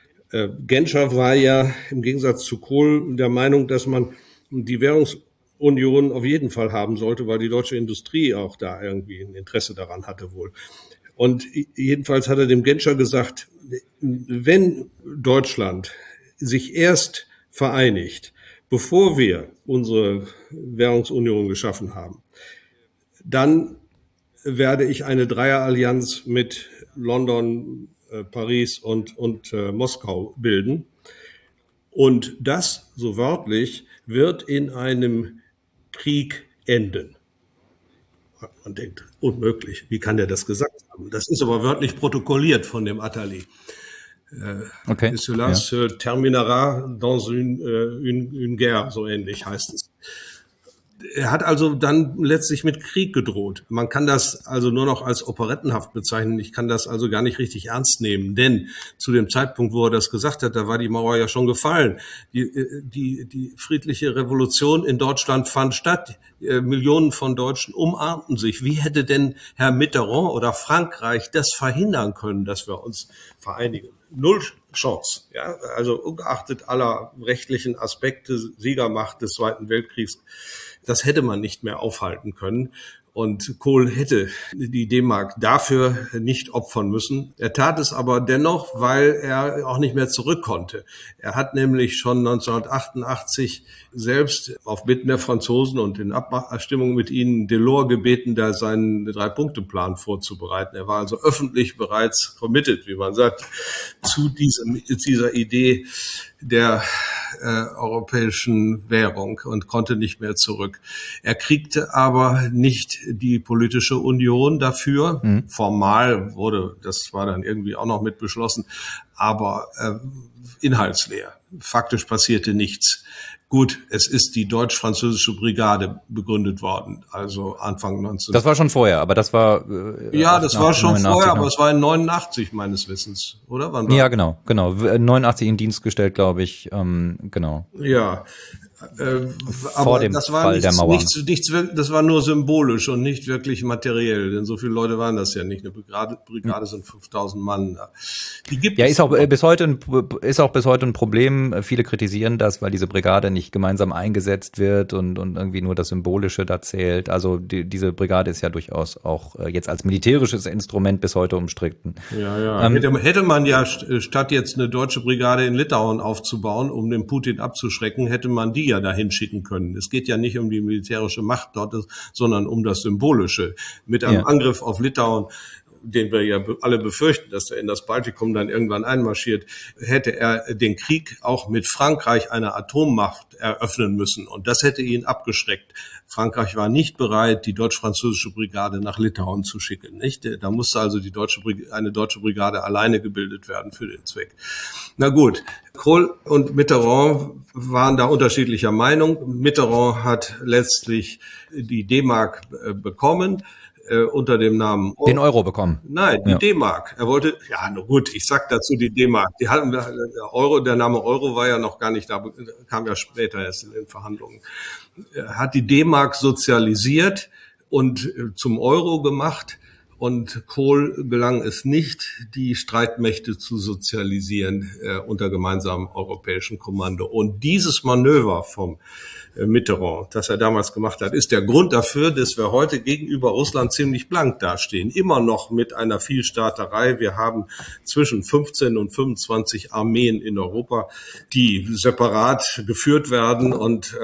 Genscher war ja im Gegensatz zu Kohl der Meinung, dass man die Währungsunion auf jeden Fall haben sollte, weil die deutsche Industrie auch da irgendwie ein Interesse daran hatte wohl. Und jedenfalls hat er dem Genscher gesagt, wenn Deutschland sich erst vereinigt, bevor wir unsere Währungsunion geschaffen haben, dann werde ich eine Dreierallianz mit London, Paris und Moskau bilden. Und das, so wörtlich, wird in einem Krieg enden. Man denkt, unmöglich. Wie kann der das gesagt haben? Das ist aber wörtlich protokolliert von dem Attali. Okay. Cela se terminera dans une guerre, so ähnlich heißt es. Er hat also dann letztlich mit Krieg gedroht. Man kann das also nur noch als operettenhaft bezeichnen. Ich kann das also gar nicht richtig ernst nehmen, denn zu dem Zeitpunkt, wo er das gesagt hat, da war die Mauer ja schon gefallen. Die friedliche Revolution in Deutschland fand statt. Millionen von Deutschen umarmten sich. Wie hätte denn Herr Mitterrand oder Frankreich das verhindern können, dass wir uns vereinigen? Null Chance. Ja, also ungeachtet aller rechtlichen Aspekte, Siegermacht des Zweiten Weltkriegs, das hätte man nicht mehr aufhalten können. Und Kohl hätte die D-Mark dafür nicht opfern müssen. Er tat es aber dennoch, weil er auch nicht mehr zurück konnte. Er hat nämlich schon 1988 selbst auf Bitten der Franzosen und in Abstimmung mit ihnen Delors gebeten, da seinen 3-Punkte-Plan vorzubereiten. Er war also öffentlich bereits committed, wie man sagt, zu dieser Idee der europäischen Währung und konnte nicht mehr zurück. Er kriegte aber nicht die politische Union dafür. Formal wurde, das war dann irgendwie auch noch mit beschlossen, aber inhaltsleer. Faktisch passierte nichts. Gut, es ist die deutsch-französische Brigade begründet worden, also Anfang 19. Das war schon vorher, aber das war... ja, das war schon vorher, aber es war in 89 meines Wissens, oder? Wann war ja, genau. 89 in Dienst gestellt, glaube ich, genau. Ja, Vor aber dem das war Fall der Mauer. das war nur symbolisch und nicht wirklich materiell, denn so viele Leute waren das ja nicht. Eine Brigade sind 5000 Mann. Die gibt Ja, es ist auch bis heute ein Problem. Viele kritisieren das, weil diese Brigade nicht gemeinsam eingesetzt wird und irgendwie nur das Symbolische da zählt. Also diese Brigade ist ja durchaus auch jetzt als militärisches Instrument bis heute umstritten. Ja. Hätte man ja statt jetzt eine deutsche Brigade in Litauen aufzubauen, um den Putin abzuschrecken, hätte man die ja dahin schicken können. Es geht ja nicht um die militärische Macht dort, sondern um das Symbolische. Mit einem Angriff auf Litauen, den wir ja alle befürchten, dass er in das Baltikum dann irgendwann einmarschiert, hätte er den Krieg auch mit Frankreich, einer Atommacht, eröffnen müssen. Und das hätte ihn abgeschreckt. Frankreich war nicht bereit, die deutsch-französische Brigade nach Litauen zu schicken. Nicht? Da musste also eine deutsche Brigade alleine gebildet werden für den Zweck. Na gut, Kohl und Mitterrand waren da unterschiedlicher Meinung. Mitterrand hat letztlich die D-Mark bekommen. Unter dem Namen Euro. Den Euro bekommen. Nein, die D-Mark. Er wollte, ja, nur gut, ich sag dazu die D-Mark. Der Name Euro war ja noch gar nicht da, kam ja später erst in den Verhandlungen. Er hat die D-Mark sozialisiert und zum Euro gemacht. Und Kohl gelang es nicht, die Streitmächte zu sozialisieren unter gemeinsamem europäischen Kommando. Und dieses Manöver vom Mitterrand, das er damals gemacht hat, ist der Grund dafür, dass wir heute gegenüber Russland ziemlich blank dastehen. Immer noch mit einer Vielstaaterei. Wir haben zwischen 15 und 25 Armeen in Europa, die separat geführt werden und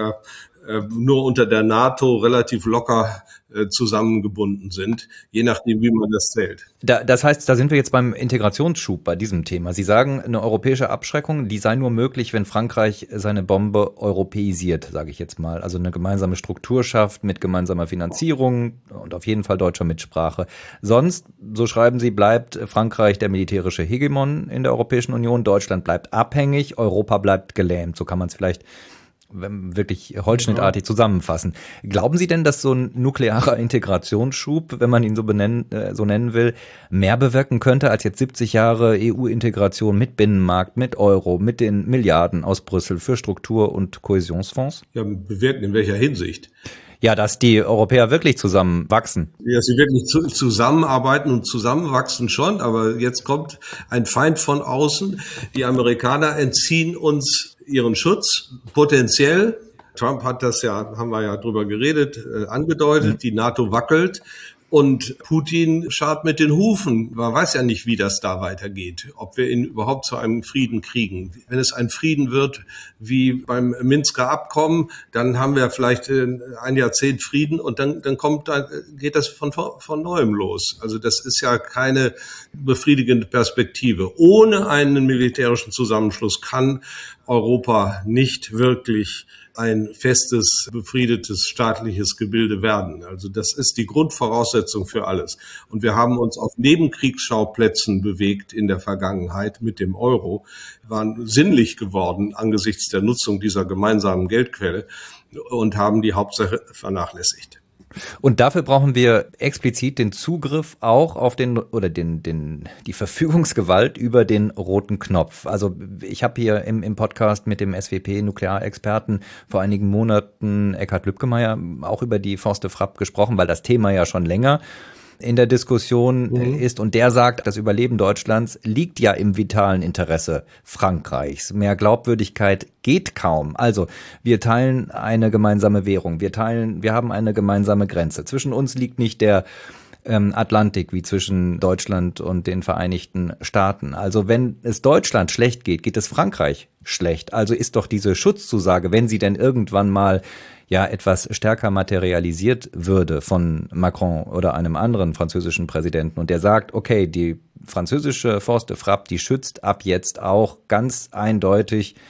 nur unter der NATO relativ locker zusammengebunden sind, je nachdem, wie man das zählt. Das heißt, da sind wir jetzt beim Integrationsschub bei diesem Thema. Sie sagen, eine europäische Abschreckung, die sei nur möglich, wenn Frankreich seine Bombe europäisiert, sage ich jetzt mal. Also eine gemeinsame Struktur schafft mit gemeinsamer Finanzierung und auf jeden Fall deutscher Mitsprache. Sonst, so schreiben Sie, bleibt Frankreich der militärische Hegemon in der Europäischen Union. Deutschland bleibt abhängig, Europa bleibt gelähmt. So kann man es vielleicht wirklich holzschnittartig zusammenfassen. Glauben Sie denn, dass so ein nuklearer Integrationsschub, wenn man ihn so nennen will, mehr bewirken könnte als jetzt 70 Jahre EU-Integration mit Binnenmarkt, mit Euro, mit den Milliarden aus Brüssel für Struktur- und Kohäsionsfonds? Ja, bewirken in welcher Hinsicht? Ja, dass die Europäer wirklich zusammenwachsen. Ja, sie wirklich zusammenarbeiten und zusammenwachsen schon, aber jetzt kommt ein Feind von außen. Die Amerikaner entziehen uns ihren Schutz, potenziell. Trump hat das ja, haben wir ja drüber geredet, angedeutet, die NATO wackelt. Und Putin scharrt mit den Hufen. Man weiß ja nicht, wie das da weitergeht, ob wir ihn überhaupt zu einem Frieden kriegen. Wenn es ein Frieden wird wie beim Minsker Abkommen, dann haben wir vielleicht ein Jahrzehnt Frieden und dann geht das von neuem los. Also das ist ja keine befriedigende Perspektive. Ohne einen militärischen Zusammenschluss kann Europa nicht wirklich ein festes, befriedetes staatliches Gebilde werden. Also das ist die Grundvoraussetzung für alles. Und wir haben uns auf Nebenkriegsschauplätzen bewegt in der Vergangenheit mit dem Euro, waren sinnlich geworden angesichts der Nutzung dieser gemeinsamen Geldquelle und haben die Hauptsache vernachlässigt. Und dafür brauchen wir explizit den Zugriff auch auf die Verfügungsgewalt über den roten Knopf. Also ich habe hier im Podcast mit dem SWP-Nuklearexperten vor einigen Monaten Eckhard Lübkemeyer auch über die Forste Frapp gesprochen, weil das Thema ja schon länger in der Diskussion ist. Und der sagt, das Überleben Deutschlands liegt ja im vitalen Interesse Frankreichs. Mehr Glaubwürdigkeit geht kaum. Also wir teilen eine gemeinsame Währung. Wir haben eine gemeinsame Grenze. Zwischen uns liegt nicht der Atlantik wie zwischen Deutschland und den Vereinigten Staaten. Also wenn es Deutschland schlecht geht, geht es Frankreich schlecht. Also ist doch diese Schutzzusage, wenn sie denn irgendwann mal ja etwas stärker materialisiert würde von Macron oder einem anderen französischen Präsidenten und der sagt, okay, die französische Forste Frapp, die schützt ab jetzt auch ganz eindeutig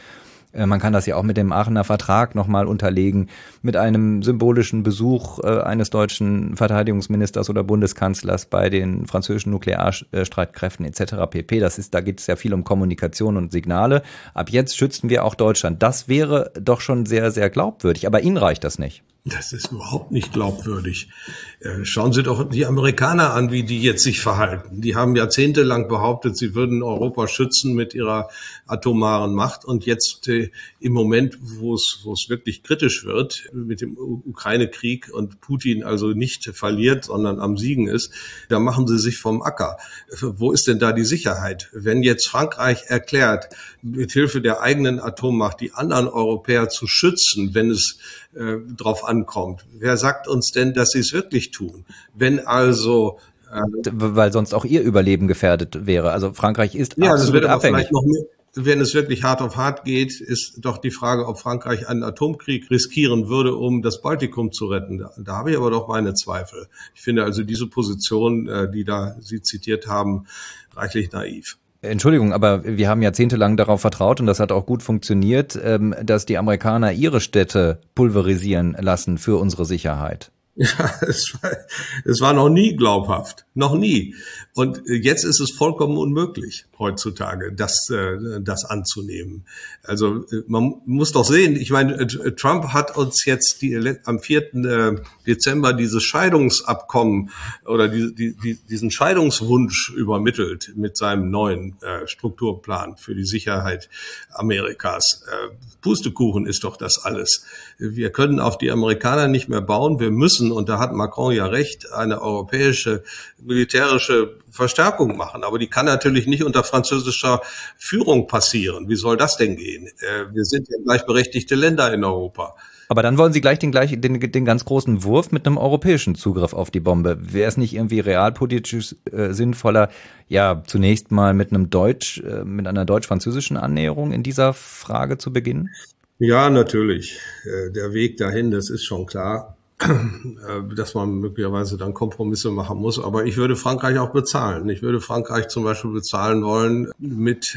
Man kann das ja auch mit dem Aachener Vertrag nochmal unterlegen, mit einem symbolischen Besuch eines deutschen Verteidigungsministers oder Bundeskanzlers bei den französischen Nuklearstreitkräften etc. pp. Da geht es ja viel um Kommunikation und Signale. Ab jetzt schützen wir auch Deutschland. Das wäre doch schon sehr, sehr glaubwürdig. Aber Ihnen reicht das nicht. Das ist überhaupt nicht glaubwürdig. Schauen Sie doch die Amerikaner an, wie die jetzt sich verhalten. Die haben jahrzehntelang behauptet, sie würden Europa schützen mit ihrer atomaren Macht. Und jetzt im Moment, wo es wirklich kritisch wird mit dem Ukraine-Krieg und Putin also nicht verliert, sondern am Siegen ist, da machen sie sich vom Acker. Wo ist denn da die Sicherheit? Wenn jetzt Frankreich erklärt, mit Hilfe der eigenen Atommacht die anderen Europäer zu schützen, wenn es drauf ankommt. Wer sagt uns denn, dass sie es wirklich tun? Wenn also weil sonst auch ihr Überleben gefährdet wäre. Also Frankreich ist ja, absolut das wird aber abhängig. Vielleicht noch mehr, wenn es wirklich hart auf hart geht, ist doch die Frage, ob Frankreich einen Atomkrieg riskieren würde, um das Baltikum zu retten. Da habe ich aber doch meine Zweifel. Ich finde also diese Position, die da Sie zitiert haben, reichlich naiv. Entschuldigung, aber wir haben jahrzehntelang darauf vertraut und das hat auch gut funktioniert, dass die Amerikaner ihre Städte pulverisieren lassen für unsere Sicherheit. Ja, es war noch nie glaubhaft. Noch nie. Und jetzt ist es vollkommen unmöglich, heutzutage, das anzunehmen. Also man muss doch sehen, ich meine, Trump hat uns jetzt am 4. Dezember dieses Scheidungsabkommen oder diesen Scheidungswunsch übermittelt mit seinem neuen Strukturplan für die Sicherheit Amerikas. Pustekuchen ist doch das alles. Wir können auf die Amerikaner nicht mehr bauen. Wir müssen, und da hat Macron ja recht, eine europäische militärische Verstärkung machen. Aber die kann natürlich nicht unter französischer Führung passieren. Wie soll das denn gehen? Wir sind ja gleichberechtigte Länder in Europa. Aber dann wollen Sie gleich den ganz großen Wurf mit einem europäischen Zugriff auf die Bombe. Wäre es nicht irgendwie realpolitisch sinnvoller, ja, zunächst mal mit einer deutsch-französischen Annäherung in dieser Frage zu beginnen? Ja, natürlich. Der Weg dahin, das ist schon klar, dass man möglicherweise dann Kompromisse machen muss. Aber ich würde Frankreich auch bezahlen. Ich würde Frankreich zum Beispiel bezahlen wollen mit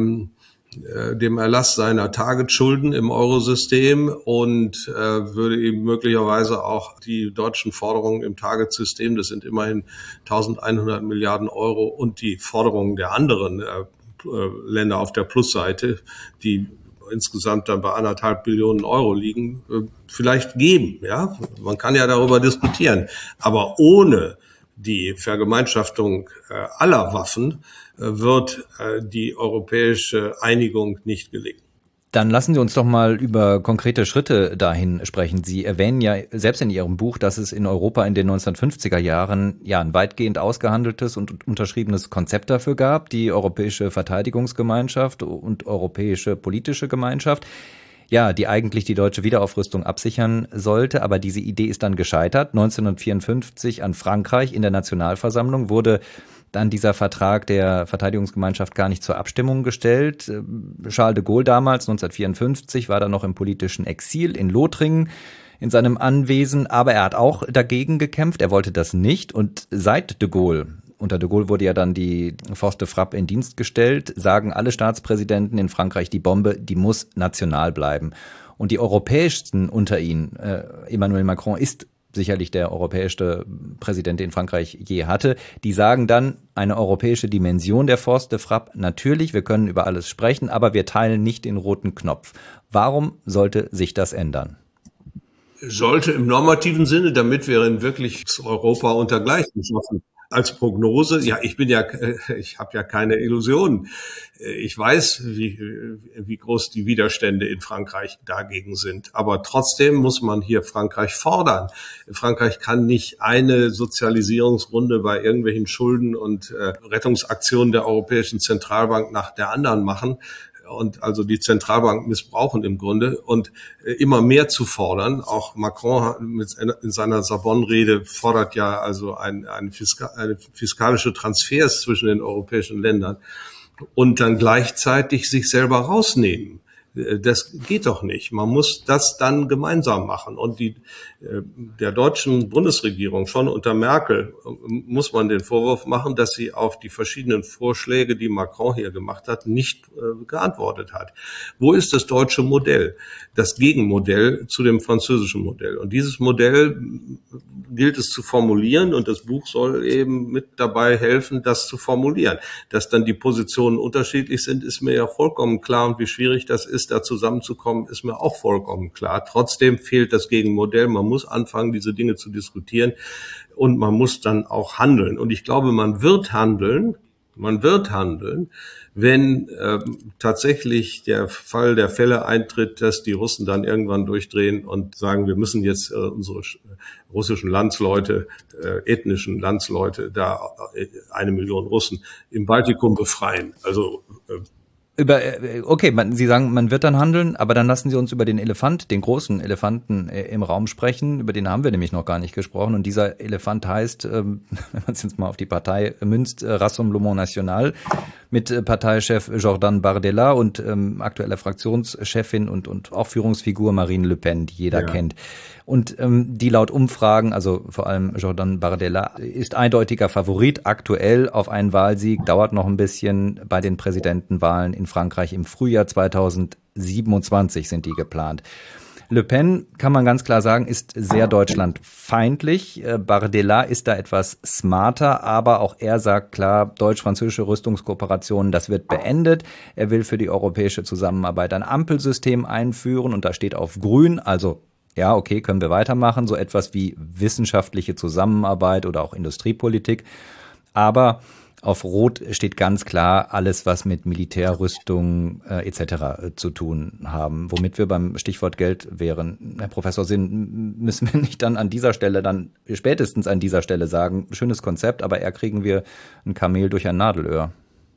dem Erlass seiner Targetschulden im Eurosystem und würde eben möglicherweise auch die deutschen Forderungen im Targetsystem, das sind immerhin 1.100 Milliarden Euro, und die Forderungen der anderen Länder auf der Plusseite, die insgesamt dann bei 1,5 Billionen Euro liegen, vielleicht geben. Ja, man kann ja darüber diskutieren. Aber ohne die Vergemeinschaftung aller Waffen wird die europäische Einigung nicht gelingen. Dann lassen Sie uns doch mal über konkrete Schritte dahin sprechen. Sie erwähnen ja selbst in Ihrem Buch, dass es in Europa in den 1950er Jahren ja ein weitgehend ausgehandeltes und unterschriebenes Konzept dafür gab, die Europäische Verteidigungsgemeinschaft und Europäische Politische Gemeinschaft, ja, die eigentlich die deutsche Wiederaufrüstung absichern sollte. Aber diese Idee ist dann gescheitert. 1954 an Frankreich in der Nationalversammlung wurde dann dieser Vertrag der Verteidigungsgemeinschaft gar nicht zur Abstimmung gestellt. Charles de Gaulle damals, 1954, war dann noch im politischen Exil in Lothringen in seinem Anwesen, aber er hat auch dagegen gekämpft, er wollte das nicht. Und seit de Gaulle, unter de Gaulle wurde ja dann die Force de Frappe in Dienst gestellt, sagen alle Staatspräsidenten in Frankreich, die Bombe, die muss national bleiben. Und die europäischsten unter ihnen, Emmanuel Macron ist sicherlich der europäischste Präsident, den Frankreich je hatte, die sagen dann, eine europäische Dimension der Force de Frappe, natürlich, wir können über alles sprechen, aber wir teilen nicht den roten Knopf. Warum sollte sich das ändern? Sollte im normativen Sinne, damit wir in wirklich Europa unter Gleichen schaffen. Als Prognose, ja, ich habe ja keine Illusionen. Ich weiß, wie groß die Widerstände in Frankreich dagegen sind. Aber trotzdem muss man hier Frankreich fordern. Frankreich kann nicht eine Sozialisierungsrunde bei irgendwelchen Schulden und Rettungsaktionen der Europäischen Zentralbank nach der anderen machen und also die Zentralbank missbrauchen im Grunde und immer mehr zu fordern. Auch Macron in seiner Sorbonne-Rede fordert ja also eine fiskalische Transfers zwischen den europäischen Ländern und dann gleichzeitig sich selber rausnehmen. Das geht doch nicht. Man muss das dann gemeinsam machen. Und der deutschen Bundesregierung, schon unter Merkel, muss man den Vorwurf machen, dass sie auf die verschiedenen Vorschläge, die Macron hier gemacht hat, nicht geantwortet hat. Wo ist das deutsche Modell? Das Gegenmodell zu dem französischen Modell. Und dieses Modell gilt es zu formulieren, und das Buch soll eben mit dabei helfen, das zu formulieren. Dass dann die Positionen unterschiedlich sind, ist mir ja vollkommen klar, und wie schwierig das ist, da zusammenzukommen, ist mir auch vollkommen klar. Trotzdem fehlt das Gegenmodell. Man muss anfangen, diese Dinge zu diskutieren, und man muss dann auch handeln. Und ich glaube, man wird handeln, wenn tatsächlich der Fall der Fälle eintritt, dass die Russen dann irgendwann durchdrehen und sagen, wir müssen jetzt unsere russischen Landsleute, ethnischen Landsleute, da 1 Million Russen im Baltikum befreien. Also Sie sagen, man wird dann handeln, aber dann lassen Sie uns über den großen Elefanten im Raum sprechen. Über den haben wir nämlich noch gar nicht gesprochen. Und dieser Elefant heißt, wenn man es jetzt mal auf die Partei münzt, Rassemblement National, mit Parteichef Jordan Bardella und aktueller Fraktionschefin und auch Führungsfigur Marine Le Pen, die jeder kennt. Und die laut Umfragen, also vor allem Jordan Bardella, ist eindeutiger Favorit aktuell auf einen Wahlsieg, dauert noch ein bisschen. Bei den Präsidentenwahlen in Frankreich im Frühjahr 2027 sind die geplant. Le Pen, kann man ganz klar sagen, ist sehr deutschlandfeindlich. Bardella ist da etwas smarter, aber auch er sagt klar, deutsch-französische Rüstungskooperationen, das wird beendet. Er will für die europäische Zusammenarbeit ein Ampelsystem einführen, und da steht auf grün, also ja, okay, können wir weitermachen, so etwas wie wissenschaftliche Zusammenarbeit oder auch Industriepolitik. Aber auf Rot steht ganz klar alles, was mit Militärrüstung etc. zu tun haben. Womit wir beim Stichwort Geld wären. Herr Professor Sinn, müssen wir nicht dann spätestens an dieser Stelle sagen, schönes Konzept, aber eher kriegen wir ein Kamel durch ein Nadelöhr.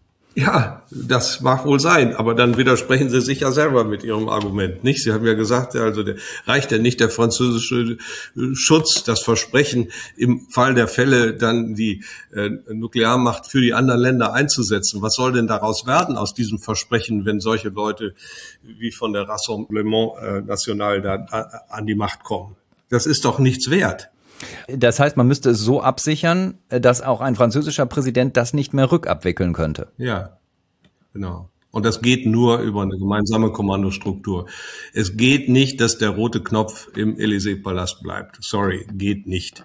Ja, das mag wohl sein, aber dann widersprechen Sie sich ja selber mit Ihrem Argument, nicht? Sie haben ja gesagt, also reicht ja nicht der französische Schutz, das Versprechen, im Fall der Fälle dann die Nuklearmacht für die anderen Länder einzusetzen. Was soll denn daraus werden aus diesem Versprechen, wenn solche Leute wie von der Rassemblement National da an die Macht kommen? Das ist doch nichts wert. Das heißt, man müsste es so absichern, dass auch ein französischer Präsident das nicht mehr rückabwickeln könnte. Ja, genau. Und das geht nur über eine gemeinsame Kommandostruktur. Es geht nicht, dass der rote Knopf im Élysée-Palast bleibt. Sorry, geht nicht.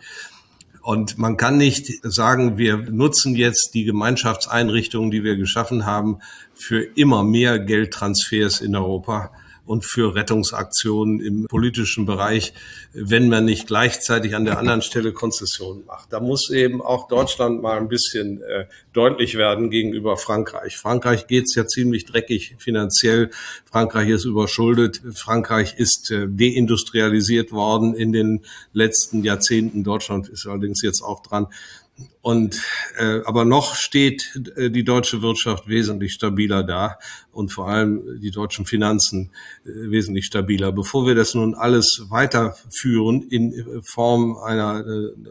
Und man kann nicht sagen, wir nutzen jetzt die Gemeinschaftseinrichtungen, die wir geschaffen haben, für immer mehr Geldtransfers in Europa und für Rettungsaktionen im politischen Bereich, wenn man nicht gleichzeitig an der anderen Stelle Konzessionen macht. Da muss eben auch Deutschland mal ein bisschen deutlich werden gegenüber Frankreich. Frankreich geht's ja ziemlich dreckig finanziell. Frankreich ist überschuldet. Frankreich ist deindustrialisiert worden in den letzten Jahrzehnten. Deutschland ist allerdings jetzt auch dran. Und aber noch steht die deutsche Wirtschaft wesentlich stabiler da und vor allem die deutschen Finanzen wesentlich stabiler. Bevor wir das nun alles weiterführen in Form einer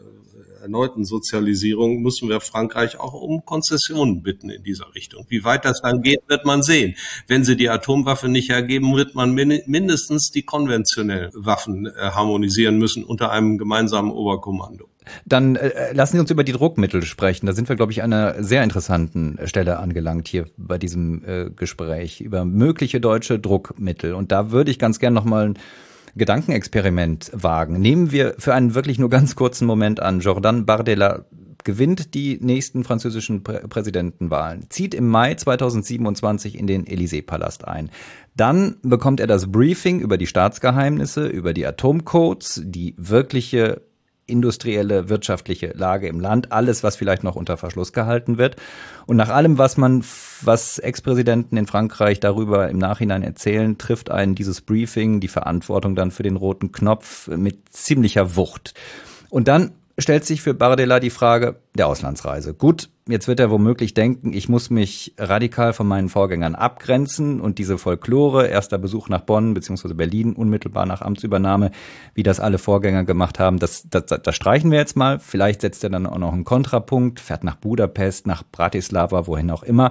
erneuten Sozialisierung, müssen wir Frankreich auch um Konzessionen bitten in dieser Richtung. Wie weit das dann geht, wird man sehen. Wenn sie die Atomwaffe nicht hergeben, wird man mindestens die konventionellen Waffen harmonisieren müssen unter einem gemeinsamen Oberkommando. Dann lassen Sie uns über die Druckmittel sprechen. Da sind wir, glaube ich, an einer sehr interessanten Stelle angelangt hier bei diesem Gespräch über mögliche deutsche Druckmittel. Und da würde ich ganz gern nochmal ein Gedankenexperiment wagen. Nehmen wir für einen wirklich nur ganz kurzen Moment an, Jordan Bardella gewinnt die nächsten französischen Präsidentenwahlen, zieht im Mai 2027 in den Élysée-Palast ein. Dann bekommt er das Briefing über die Staatsgeheimnisse, über die Atomcodes, die wirkliche industrielle, wirtschaftliche Lage im Land, alles, was vielleicht noch unter Verschluss gehalten wird. Und nach allem, was Ex-Präsidenten in Frankreich darüber im Nachhinein erzählen, trifft einen dieses Briefing, die Verantwortung dann für den roten Knopf mit ziemlicher Wucht. Und dann stellt sich für Bardella die Frage der Auslandsreise. Gut, jetzt wird er womöglich denken, ich muss mich radikal von meinen Vorgängern abgrenzen und diese Folklore, erster Besuch nach Bonn bzw. Berlin, unmittelbar nach Amtsübernahme, wie das alle Vorgänger gemacht haben, das streichen wir jetzt mal. Vielleicht setzt er dann auch noch einen Kontrapunkt, fährt nach Budapest, nach Bratislava, wohin auch immer.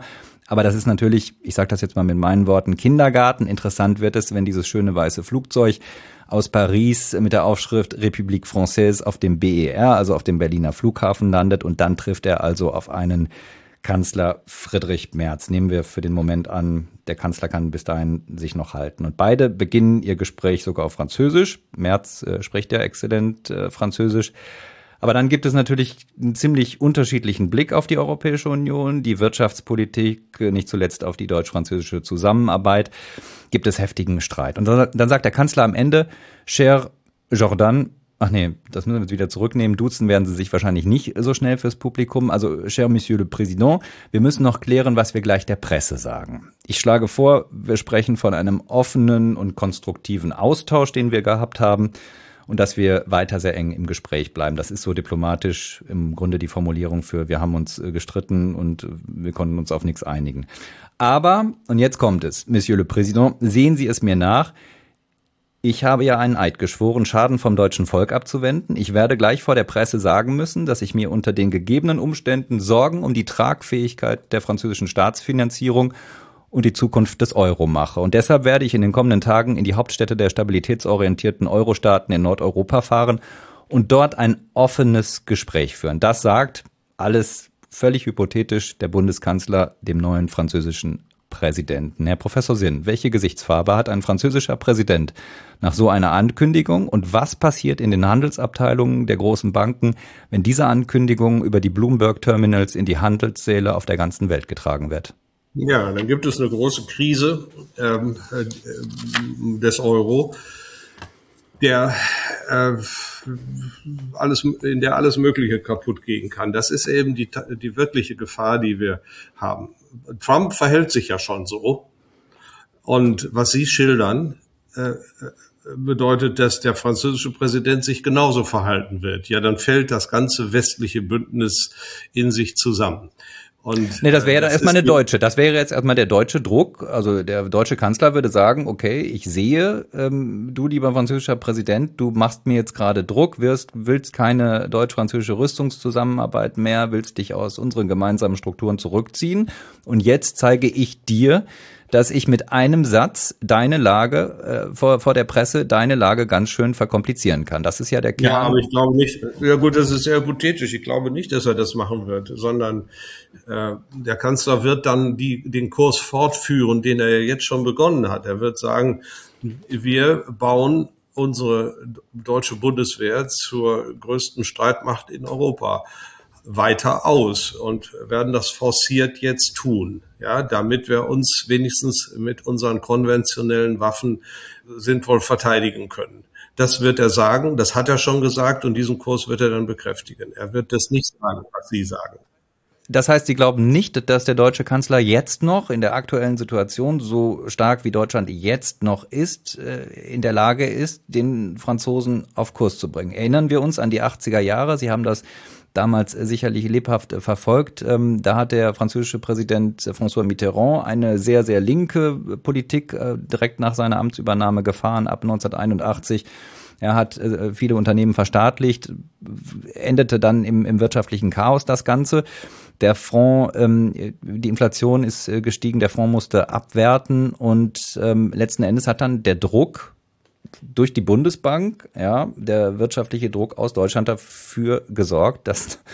Aber das ist natürlich, ich sage das jetzt mal mit meinen Worten, Kindergarten. Interessant wird es, wenn dieses schöne weiße Flugzeug aus Paris mit der Aufschrift République Française auf dem BER, also auf dem Berliner Flughafen landet, und dann trifft er also auf einen Kanzler Friedrich Merz. Nehmen wir für den Moment an, der Kanzler kann bis dahin sich noch halten. Und beide beginnen ihr Gespräch sogar auf Französisch. Merz spricht ja exzellent Französisch. Aber dann gibt es natürlich einen ziemlich unterschiedlichen Blick auf die Europäische Union, die Wirtschaftspolitik, nicht zuletzt auf die deutsch-französische Zusammenarbeit, gibt es heftigen Streit. Und dann sagt der Kanzler am Ende, Cher Jordan, ach nee, das müssen wir jetzt wieder zurücknehmen, duzen werden Sie sich wahrscheinlich nicht so schnell fürs Publikum, also Cher Monsieur le Président, wir müssen noch klären, was wir gleich der Presse sagen. Ich schlage vor, wir sprechen von einem offenen und konstruktiven Austausch, den wir gehabt haben, und dass wir weiter sehr eng im Gespräch bleiben. Das ist so diplomatisch im Grunde die Formulierung für wir haben uns gestritten und wir konnten uns auf nichts einigen. Aber, und jetzt kommt es, Monsieur le Président, sehen Sie es mir nach, ich habe ja einen Eid geschworen, Schaden vom deutschen Volk abzuwenden. Ich werde gleich vor der Presse sagen müssen, dass ich mir unter den gegebenen Umständen Sorgen um die Tragfähigkeit der französischen Staatsfinanzierung und die Zukunft des Euro mache. Und deshalb werde ich in den kommenden Tagen in die Hauptstädte der stabilitätsorientierten Euro-Staaten in Nordeuropa fahren und dort ein offenes Gespräch führen. Das sagt, alles völlig hypothetisch, der Bundeskanzler dem neuen französischen Präsidenten. Herr Professor Sinn, welche Gesichtsfarbe hat ein französischer Präsident nach so einer Ankündigung? Und was passiert in den Handelsabteilungen der großen Banken, wenn diese Ankündigung über die Bloomberg-Terminals in die Handelssäle auf der ganzen Welt getragen wird? Ja, dann gibt es eine große Krise des Euro, in der alles Mögliche kaputt gehen kann. Das ist eben die wirkliche Gefahr, die wir haben. Trump verhält sich ja schon so. Und was Sie schildern, bedeutet, dass der französische Präsident sich genauso verhalten wird. Ja, dann fällt das ganze westliche Bündnis in sich zusammen. Und, das wäre erstmal das wäre jetzt erstmal der deutsche Druck. Also der deutsche Kanzler würde sagen, okay, ich sehe, du lieber französischer Präsident, du machst mir jetzt gerade Druck, willst keine deutsch-französische Rüstungszusammenarbeit mehr, willst dich aus unseren gemeinsamen Strukturen zurückziehen. Und jetzt zeige ich dir, dass ich mit einem Satz deine Lage vor der Presse, deine Lage ganz schön verkomplizieren kann. Das ist ja der Kern. Ja, aber ich glaube nicht, ja gut, das ist sehr hypothetisch. Ich glaube nicht, dass er das machen wird, sondern der Kanzler wird dann den Kurs fortführen, den er jetzt schon begonnen hat. Er wird sagen, wir bauen unsere deutsche Bundeswehr zur größten Streitmacht in Europa weiter aus und werden das forciert jetzt tun, ja, damit wir uns wenigstens mit unseren konventionellen Waffen sinnvoll verteidigen können. Das wird er sagen, das hat er schon gesagt und diesen Kurs wird er dann bekräftigen. Er wird das nicht sagen, was Sie sagen. Das heißt, Sie glauben nicht, dass der deutsche Kanzler jetzt noch in der aktuellen Situation, so stark wie Deutschland jetzt noch ist, in der Lage ist, den Franzosen auf Kurs zu bringen. Erinnern wir uns an die 80er Jahre. Sie haben das damals sicherlich lebhaft verfolgt. Da hat der französische Präsident François Mitterrand eine sehr, sehr linke Politik direkt nach seiner Amtsübernahme gefahren, ab 1981. Er hat viele Unternehmen verstaatlicht, endete dann im wirtschaftlichen Chaos das Ganze. Der Franc, die Inflation ist gestiegen, der Franc musste abwerten und letzten Endes hat dann der Druck durch die Bundesbank, ja, der wirtschaftliche Druck aus Deutschland dafür gesorgt,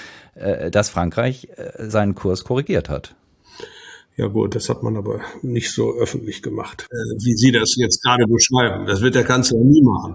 dass Frankreich seinen Kurs korrigiert hat. Ja gut, das hat man aber nicht so öffentlich gemacht, wie Sie das jetzt gerade beschreiben. Das wird der Kanzler nie machen.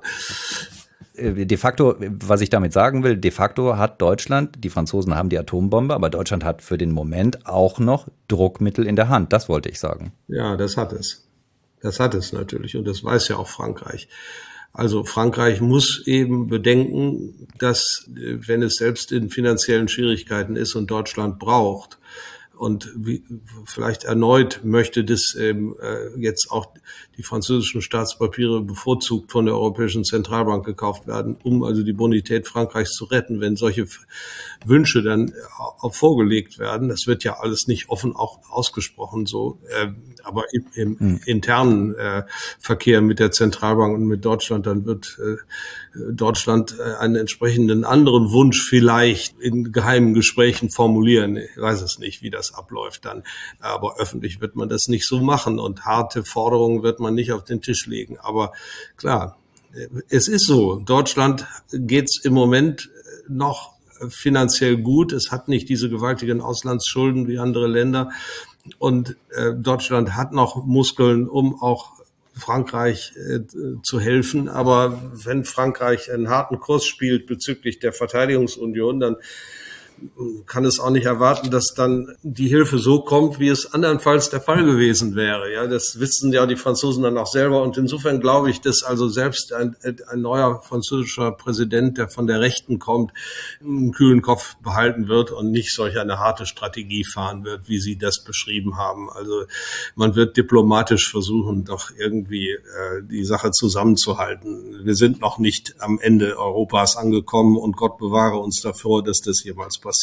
De facto, was ich damit sagen will, de facto hat Deutschland, die Franzosen haben die Atombombe, aber Deutschland hat für den Moment auch noch Druckmittel in der Hand. Das wollte ich sagen. Ja, das hat es. Das hat es natürlich und das weiß ja auch Frankreich. Also Frankreich muss eben bedenken, dass wenn es selbst in finanziellen Schwierigkeiten ist und Deutschland braucht und vielleicht erneut möchte das jetzt auch die französischen Staatspapiere bevorzugt von der Europäischen Zentralbank gekauft werden, um also die Bonität Frankreichs zu retten, wenn solche Wünsche dann auch vorgelegt werden. Das wird ja alles nicht offen auch ausgesprochen so, aber im internen Verkehr mit der Zentralbank und mit Deutschland, dann wird Deutschland einen entsprechenden anderen Wunsch vielleicht in geheimen Gesprächen formulieren. Ich weiß es nicht, wie das das abläuft dann. Aber öffentlich wird man das nicht so machen und harte Forderungen wird man nicht auf den Tisch legen. Aber klar, es ist so. Deutschland geht's im Moment noch finanziell gut. Es hat nicht diese gewaltigen Auslandsschulden wie andere Länder. Und Deutschland hat noch Muskeln, um auch Frankreich zu helfen. Aber wenn Frankreich einen harten Kurs spielt bezüglich der Verteidigungsunion, dann kann es auch nicht erwarten, dass dann die Hilfe so kommt, wie es andernfalls der Fall gewesen wäre. Ja, das wissen ja die Franzosen dann auch selber. Und insofern glaube ich, dass also selbst ein neuer französischer Präsident, der von der Rechten kommt, einen kühlen Kopf behalten wird und nicht solch eine harte Strategie fahren wird, wie Sie das beschrieben haben. Also man wird diplomatisch versuchen, doch irgendwie die Sache zusammenzuhalten. Wir sind noch nicht am Ende Europas angekommen und Gott bewahre uns davor, dass das jemals passiert.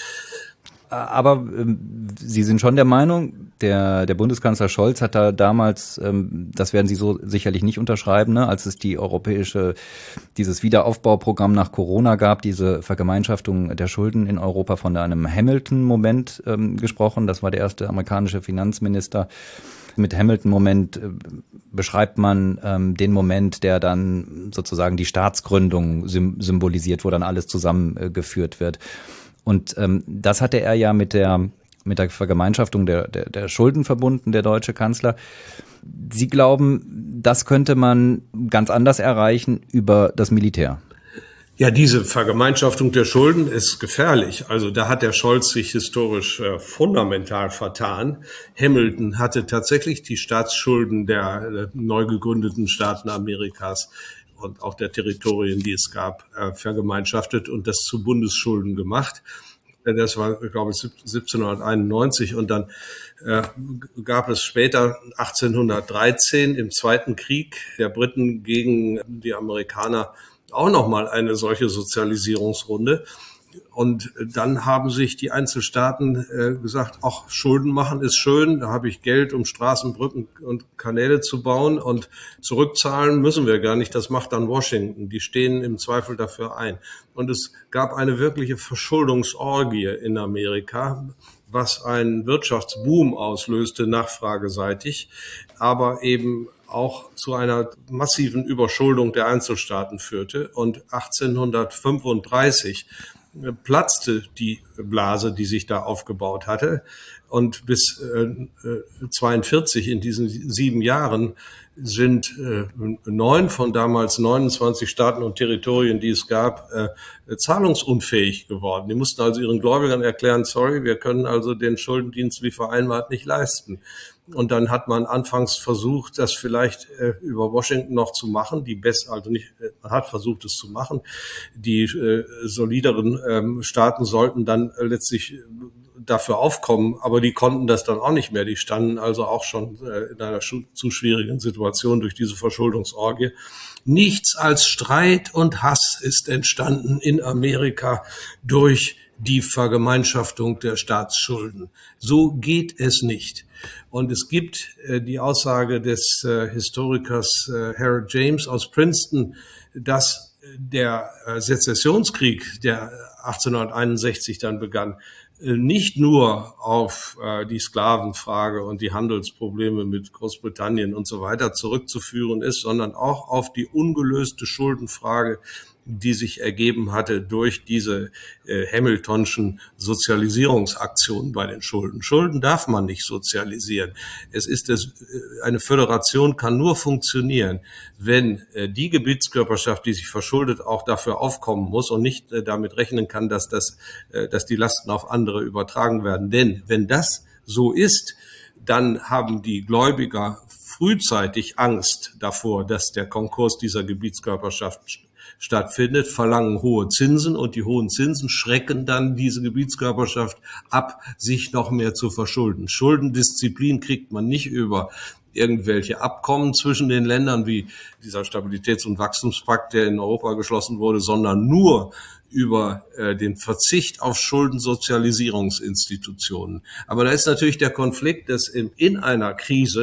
Aber Sie sind schon der Meinung, der Bundeskanzler Scholz hat da damals, das werden Sie so sicherlich nicht unterschreiben, ne, als es dieses Wiederaufbauprogramm nach Corona gab, diese Vergemeinschaftung der Schulden in Europa, von einem Hamilton-Moment gesprochen. Das war der erste amerikanische Finanzminister. Mit Hamilton-Moment beschreibt man den Moment, der dann sozusagen die Staatsgründung symbolisiert, wo dann alles zusammengeführt wird. Und das hatte er ja mit der Vergemeinschaftung der Schulden verbunden, der deutsche Kanzler. Sie glauben, das könnte man ganz anders erreichen über das Militär? Ja, diese Vergemeinschaftung der Schulden ist gefährlich. Also da hat der Scholz sich historisch fundamental vertan. Hamilton hatte tatsächlich die Staatsschulden der neu gegründeten Staaten Amerikas und auch der Territorien, die es gab, vergemeinschaftet und das zu Bundesschulden gemacht. Das war, glaube ich, 1791 und dann gab es später 1813 im Zweiten Krieg der Briten gegen die Amerikaner auch nochmal eine solche Sozialisierungsrunde. Und dann haben sich die Einzelstaaten gesagt, ach, Schulden machen ist schön, da habe ich Geld, um Straßen, Brücken und Kanäle zu bauen und zurückzahlen müssen wir gar nicht, das macht dann Washington, die stehen im Zweifel dafür ein. Und es gab eine wirkliche Verschuldungsorgie in Amerika, was einen Wirtschaftsboom auslöste, nachfrageseitig, aber eben auch zu einer massiven Überschuldung der Einzelstaaten führte. Und 1835 platzte die Blase, die sich da aufgebaut hatte. Und bis 42 in diesen 7 Jahren sind 9 von damals 29 Staaten und Territorien, die es gab, zahlungsunfähig geworden. Die mussten also ihren Gläubigern erklären, sorry, wir können also den Schuldendienst wie vereinbart nicht leisten. Und dann hat man anfangs versucht, das vielleicht über Washington noch zu machen. Man hat versucht, es zu machen. Die solideren Staaten sollten dann letztlich dafür aufkommen, aber die konnten das dann auch nicht mehr. Die standen also auch schon in einer zu schwierigen Situation durch diese Verschuldungsorgie. Nichts als Streit und Hass ist entstanden in Amerika durch die Vergemeinschaftung der Staatsschulden. So geht es nicht. Und es gibt die Aussage des Historikers Harold James aus Princeton, dass der Sezessionskrieg, der 1861 dann begann, nicht nur auf die Sklavenfrage und die Handelsprobleme mit Großbritannien und so weiter zurückzuführen ist, sondern auch auf die ungelöste Schuldenfrage, die sich ergeben hatte durch diese Hamiltonschen Sozialisierungsaktionen bei den Schulden. Schulden darf man nicht sozialisieren. Eine Föderation kann nur funktionieren, wenn die Gebietskörperschaft, die sich verschuldet, auch dafür aufkommen muss und nicht damit rechnen kann, dass die Lasten auf andere übertragen werden. Denn wenn das so ist, dann haben die Gläubiger frühzeitig Angst davor, dass der Konkurs dieser Gebietskörperschaft stattfindet, verlangen hohe Zinsen und die hohen Zinsen schrecken dann diese Gebietskörperschaft ab, sich noch mehr zu verschulden. Schuldendisziplin kriegt man nicht über irgendwelche Abkommen zwischen den Ländern wie dieser Stabilitäts- und Wachstumspakt, der in Europa geschlossen wurde, sondern nur über den Verzicht auf Schuldensozialisierungsinstitutionen. Aber da ist natürlich der Konflikt, dass in einer Krise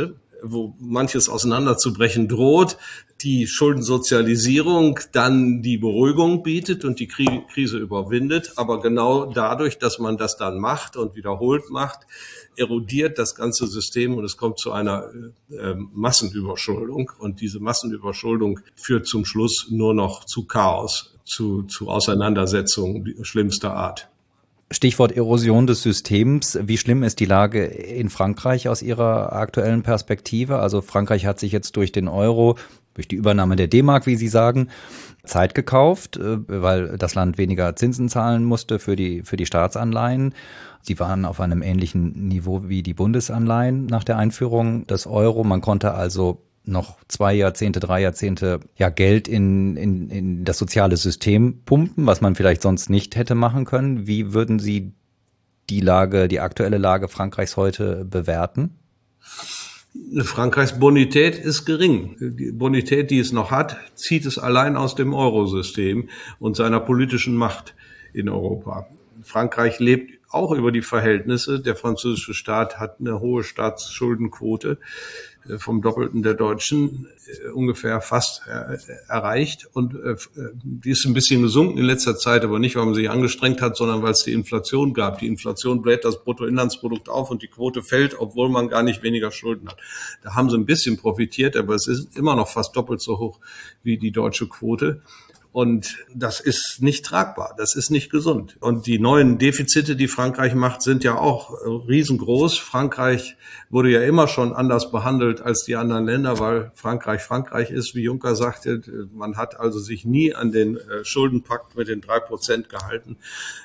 wo manches auseinanderzubrechen droht, die Schuldensozialisierung dann die Beruhigung bietet und die Krise überwindet. Aber genau dadurch, dass man das dann macht und wiederholt macht, erodiert das ganze System und es kommt zu einer Massenüberschuldung. Und diese Massenüberschuldung führt zum Schluss nur noch zu Chaos, zu Auseinandersetzungen schlimmster Art. Stichwort Erosion des Systems. Wie schlimm ist die Lage in Frankreich aus Ihrer aktuellen Perspektive? Also Frankreich hat sich jetzt durch den Euro, durch die Übernahme der D-Mark, wie Sie sagen, Zeit gekauft, weil das Land weniger Zinsen zahlen musste für die Staatsanleihen. Sie waren auf einem ähnlichen Niveau wie die Bundesanleihen nach der Einführung des Euro. Man konnte also noch 2 Jahrzehnte, 3 Jahrzehnte Geld in das soziale System pumpen, was man vielleicht sonst nicht hätte machen können. Wie würden Sie die aktuelle Lage Frankreichs heute bewerten? Frankreichs Bonität ist gering. Die Bonität, die es noch hat, zieht es allein aus dem Eurosystem und seiner politischen Macht in Europa. Frankreich lebt auch über die Verhältnisse. Der französische Staat hat eine hohe Staatsschuldenquote vom Doppelten der deutschen ungefähr fast erreicht. Und die ist ein bisschen gesunken in letzter Zeit, aber nicht, weil man sich angestrengt hat, sondern weil es die Inflation gab. Die Inflation bläht das Bruttoinlandsprodukt auf und die Quote fällt, obwohl man gar nicht weniger Schulden hat. Da haben sie ein bisschen profitiert, aber es ist immer noch fast doppelt so hoch wie die deutsche Quote. Und das ist nicht tragbar, das ist nicht gesund. Und die neuen Defizite, die Frankreich macht, sind ja auch riesengroß. Frankreich wurde ja immer schon anders behandelt als die anderen Länder, weil Frankreich ist, wie Juncker sagte. Man hat also sich nie an den Schuldenpakt mit den 3% gehalten,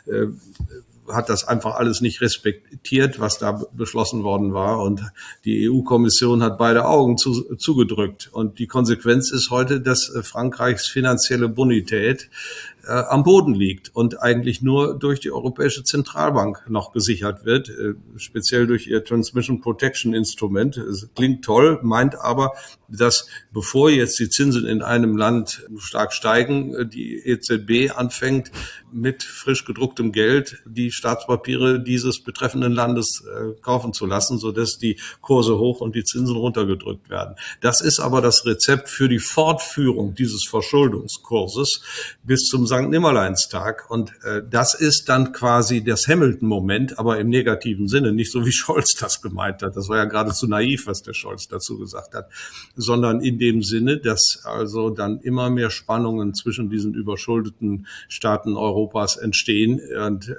hat das einfach alles nicht respektiert, was da beschlossen worden war. Und die EU-Kommission hat beide Augen zugedrückt. Und die Konsequenz ist heute, dass Frankreichs finanzielle Bonität am Boden liegt und eigentlich nur durch die Europäische Zentralbank noch gesichert wird, speziell durch ihr Transmission Protection Instrument. Es klingt toll, meint aber, dass bevor jetzt die Zinsen in einem Land stark steigen, die EZB anfängt, mit frisch gedrucktem Geld die Staatspapiere dieses betreffenden Landes kaufen zu lassen, sodass die Kurse hoch und die Zinsen runtergedrückt werden. Das ist aber das Rezept für die Fortführung dieses Verschuldungskurses bis zum St. Nimmerleinstag. Und das ist dann quasi das Hamilton-Moment, aber im negativen Sinne, nicht so wie Scholz das gemeint hat. Das war ja geradezu naiv, was der Scholz dazu gesagt hat, sondern in dem Sinne, dass also dann immer mehr Spannungen zwischen diesen überschuldeten Staaten Europas entstehen und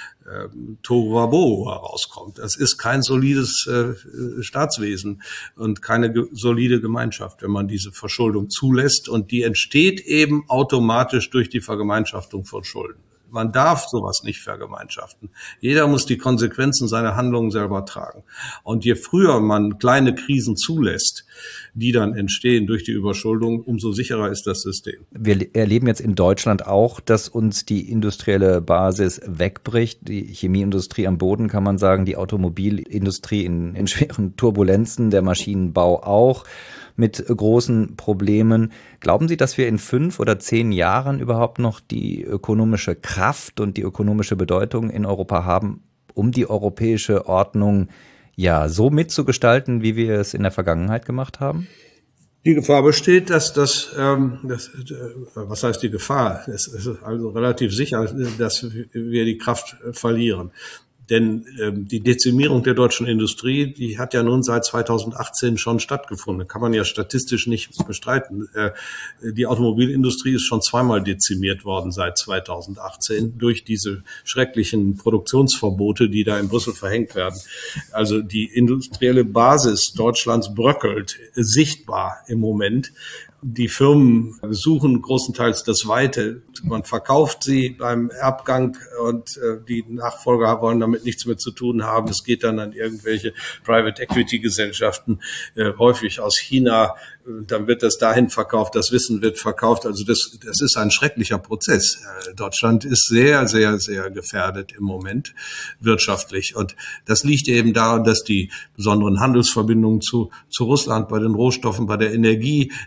Tohuwabohu herauskommt. Das ist kein solides Staatswesen und keine solide Gemeinschaft, wenn man diese Verschuldung zulässt. Und die entsteht eben automatisch durch die Vergemeinschaftung von Schulden. Man darf sowas nicht vergemeinschaften. Jeder muss die Konsequenzen seiner Handlungen selber tragen. Und je früher man kleine Krisen zulässt, die dann entstehen durch die Überschuldung, umso sicherer ist das System. Wir erleben jetzt in Deutschland auch, dass uns die industrielle Basis wegbricht. Die Chemieindustrie am Boden, kann man sagen, die Automobilindustrie in schweren Turbulenzen, der Maschinenbau auch mit großen Problemen. Glauben Sie, dass wir in 5 oder 10 Jahren überhaupt noch die ökonomische Kraft und die ökonomische Bedeutung in Europa haben, um die europäische Ordnung so mitzugestalten, wie wir es in der Vergangenheit gemacht haben? Die Gefahr besteht, dass was heißt die Gefahr? Es ist also relativ sicher, dass wir die Kraft verlieren. Denn die Dezimierung der deutschen Industrie, die hat ja nun seit 2018 schon stattgefunden. Kann man ja statistisch nicht bestreiten. Die Automobilindustrie ist schon zweimal dezimiert worden seit 2018 durch diese schrecklichen Produktionsverbote, die da in Brüssel verhängt werden. Also die industrielle Basis Deutschlands bröckelt sichtbar im Moment. Die Firmen suchen großenteils das Weite. Man verkauft sie beim Erbgang und die Nachfolger wollen damit nichts mehr zu tun haben. Es geht dann an irgendwelche Private Equity Gesellschaften, häufig aus China. Dann wird das dahin verkauft, das Wissen wird verkauft. Also das ist ein schrecklicher Prozess. Deutschland ist sehr, sehr, sehr gefährdet im Moment wirtschaftlich. Und das liegt eben daran, dass die besonderen Handelsverbindungen zu Russland bei den Rohstoffen, bei der Energie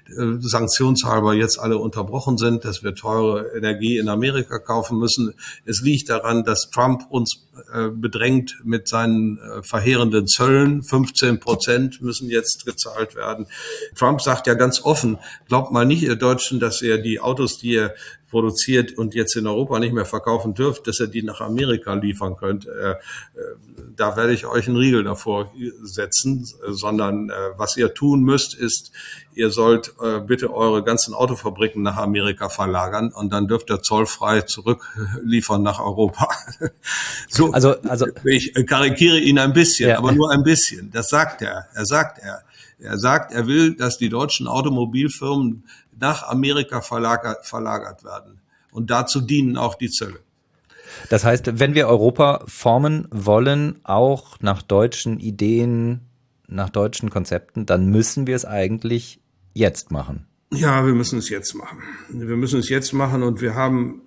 sanktionshalber jetzt alle unterbrochen sind, dass wir teure Energie in Amerika kaufen müssen. Es liegt daran, dass Trump uns bedrängt mit seinen verheerenden Zöllen. 15% müssen jetzt gezahlt werden. Trump sagt ja ganz offen, glaubt mal nicht, ihr Deutschen, dass ihr die Autos, die ihr produziert und jetzt in Europa nicht mehr verkaufen dürft, dass ihr die nach Amerika liefern könnt. Da werde ich euch einen Riegel davor setzen, sondern was ihr tun müsst, ist, ihr sollt bitte eure ganzen Autofabriken nach Amerika verlagern und dann dürft ihr zollfrei zurückliefern nach Europa. So, also ich karikiere ihn ein bisschen, ja. Aber nur ein bisschen. Das sagt er. Er sagt, er will, dass die deutschen Automobilfirmen nach Amerika verlagert werden. Und dazu dienen auch die Zölle. Das heißt, wenn wir Europa formen wollen, auch nach deutschen Ideen, nach deutschen Konzepten, dann müssen wir es eigentlich jetzt machen. Ja, wir müssen es jetzt machen. Wir müssen es jetzt machen und wir haben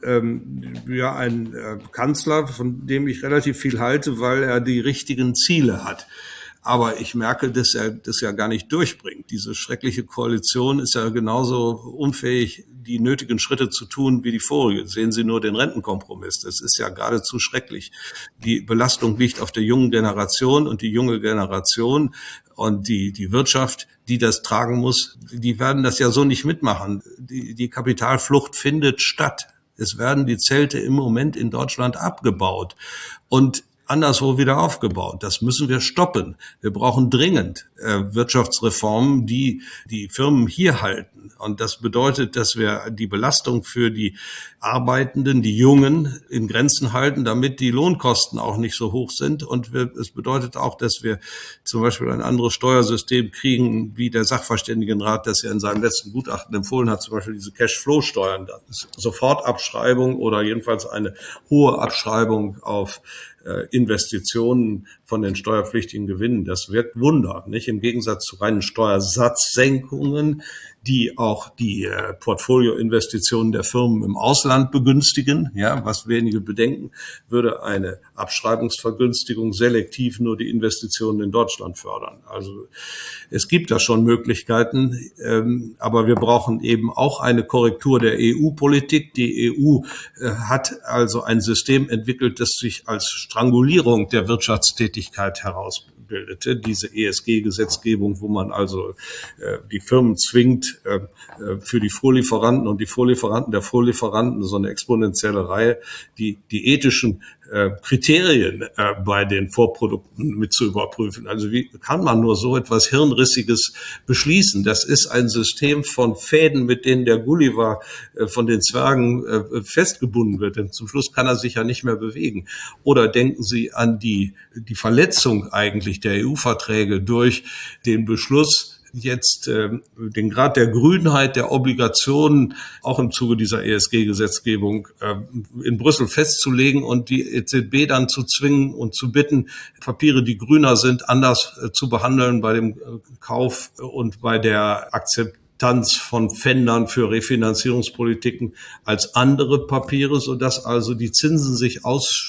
einen Kanzler, von dem ich relativ viel halte, weil er die richtigen Ziele hat. Aber ich merke, dass er das ja gar nicht durchbringt. Diese schreckliche Koalition ist ja genauso unfähig, die nötigen Schritte zu tun wie die vorige. Sehen Sie nur den Rentenkompromiss. Das ist ja geradezu schrecklich. Die Belastung liegt auf der jungen Generation und die junge Generation und die Wirtschaft, die das tragen muss, die werden das ja so nicht mitmachen. Die Kapitalflucht findet statt. Es werden die Zelte im Moment in Deutschland abgebaut und anderswo wieder aufgebaut. Das müssen wir stoppen. Wir brauchen dringend Wirtschaftsreformen, die Firmen hier halten. Und das bedeutet, dass wir die Belastung für die Arbeitenden, die Jungen in Grenzen halten, damit die Lohnkosten auch nicht so hoch sind. Und es bedeutet auch, dass wir zum Beispiel ein anderes Steuersystem kriegen, wie der Sachverständigenrat das ja in seinem letzten Gutachten empfohlen hat, zum Beispiel diese Cash-Flow-Steuern, Sofortabschreibung oder jedenfalls eine hohe Abschreibung auf Investitionen von den steuerpflichtigen Gewinnen. Das wirkt Wunder, nicht? Im Gegensatz zu reinen Steuersatzsenkungen, die auch die Portfolioinvestitionen der Firmen im Ausland begünstigen, ja, was wenige bedenken, würde eine Abschreibungsvergünstigung selektiv nur die Investitionen in Deutschland fördern. Also es gibt da schon Möglichkeiten, aber wir brauchen eben auch eine Korrektur der EU-Politik. Die EU hat also ein System entwickelt, das sich als Strangulierung der Wirtschaftstätigkeit herausbildete, diese ESG-Gesetzgebung, wo man also die Firmen zwingt, für die Vorlieferanten und die Vorlieferanten der Vorlieferanten, so eine exponentielle Reihe, die ethischen Kriterien bei den Vorprodukten mit zu überprüfen. Also wie kann man nur so etwas Hirnrissiges beschließen? Das ist ein System von Fäden, mit denen der Gulliver von den Zwergen festgebunden wird. Denn zum Schluss kann er sich ja nicht mehr bewegen. Oder denken Sie an die Verletzung eigentlich der EU-Verträge durch den Beschluss, jetzt den Grad der Grünheit der Obligationen auch im Zuge dieser ESG-Gesetzgebung in Brüssel festzulegen und die EZB dann zu zwingen und zu bitten, Papiere, die grüner sind, anders zu behandeln bei dem Kauf und bei der Akzeptanz von Pfändern für Refinanzierungspolitiken als andere Papiere, sodass also die Zinsen sich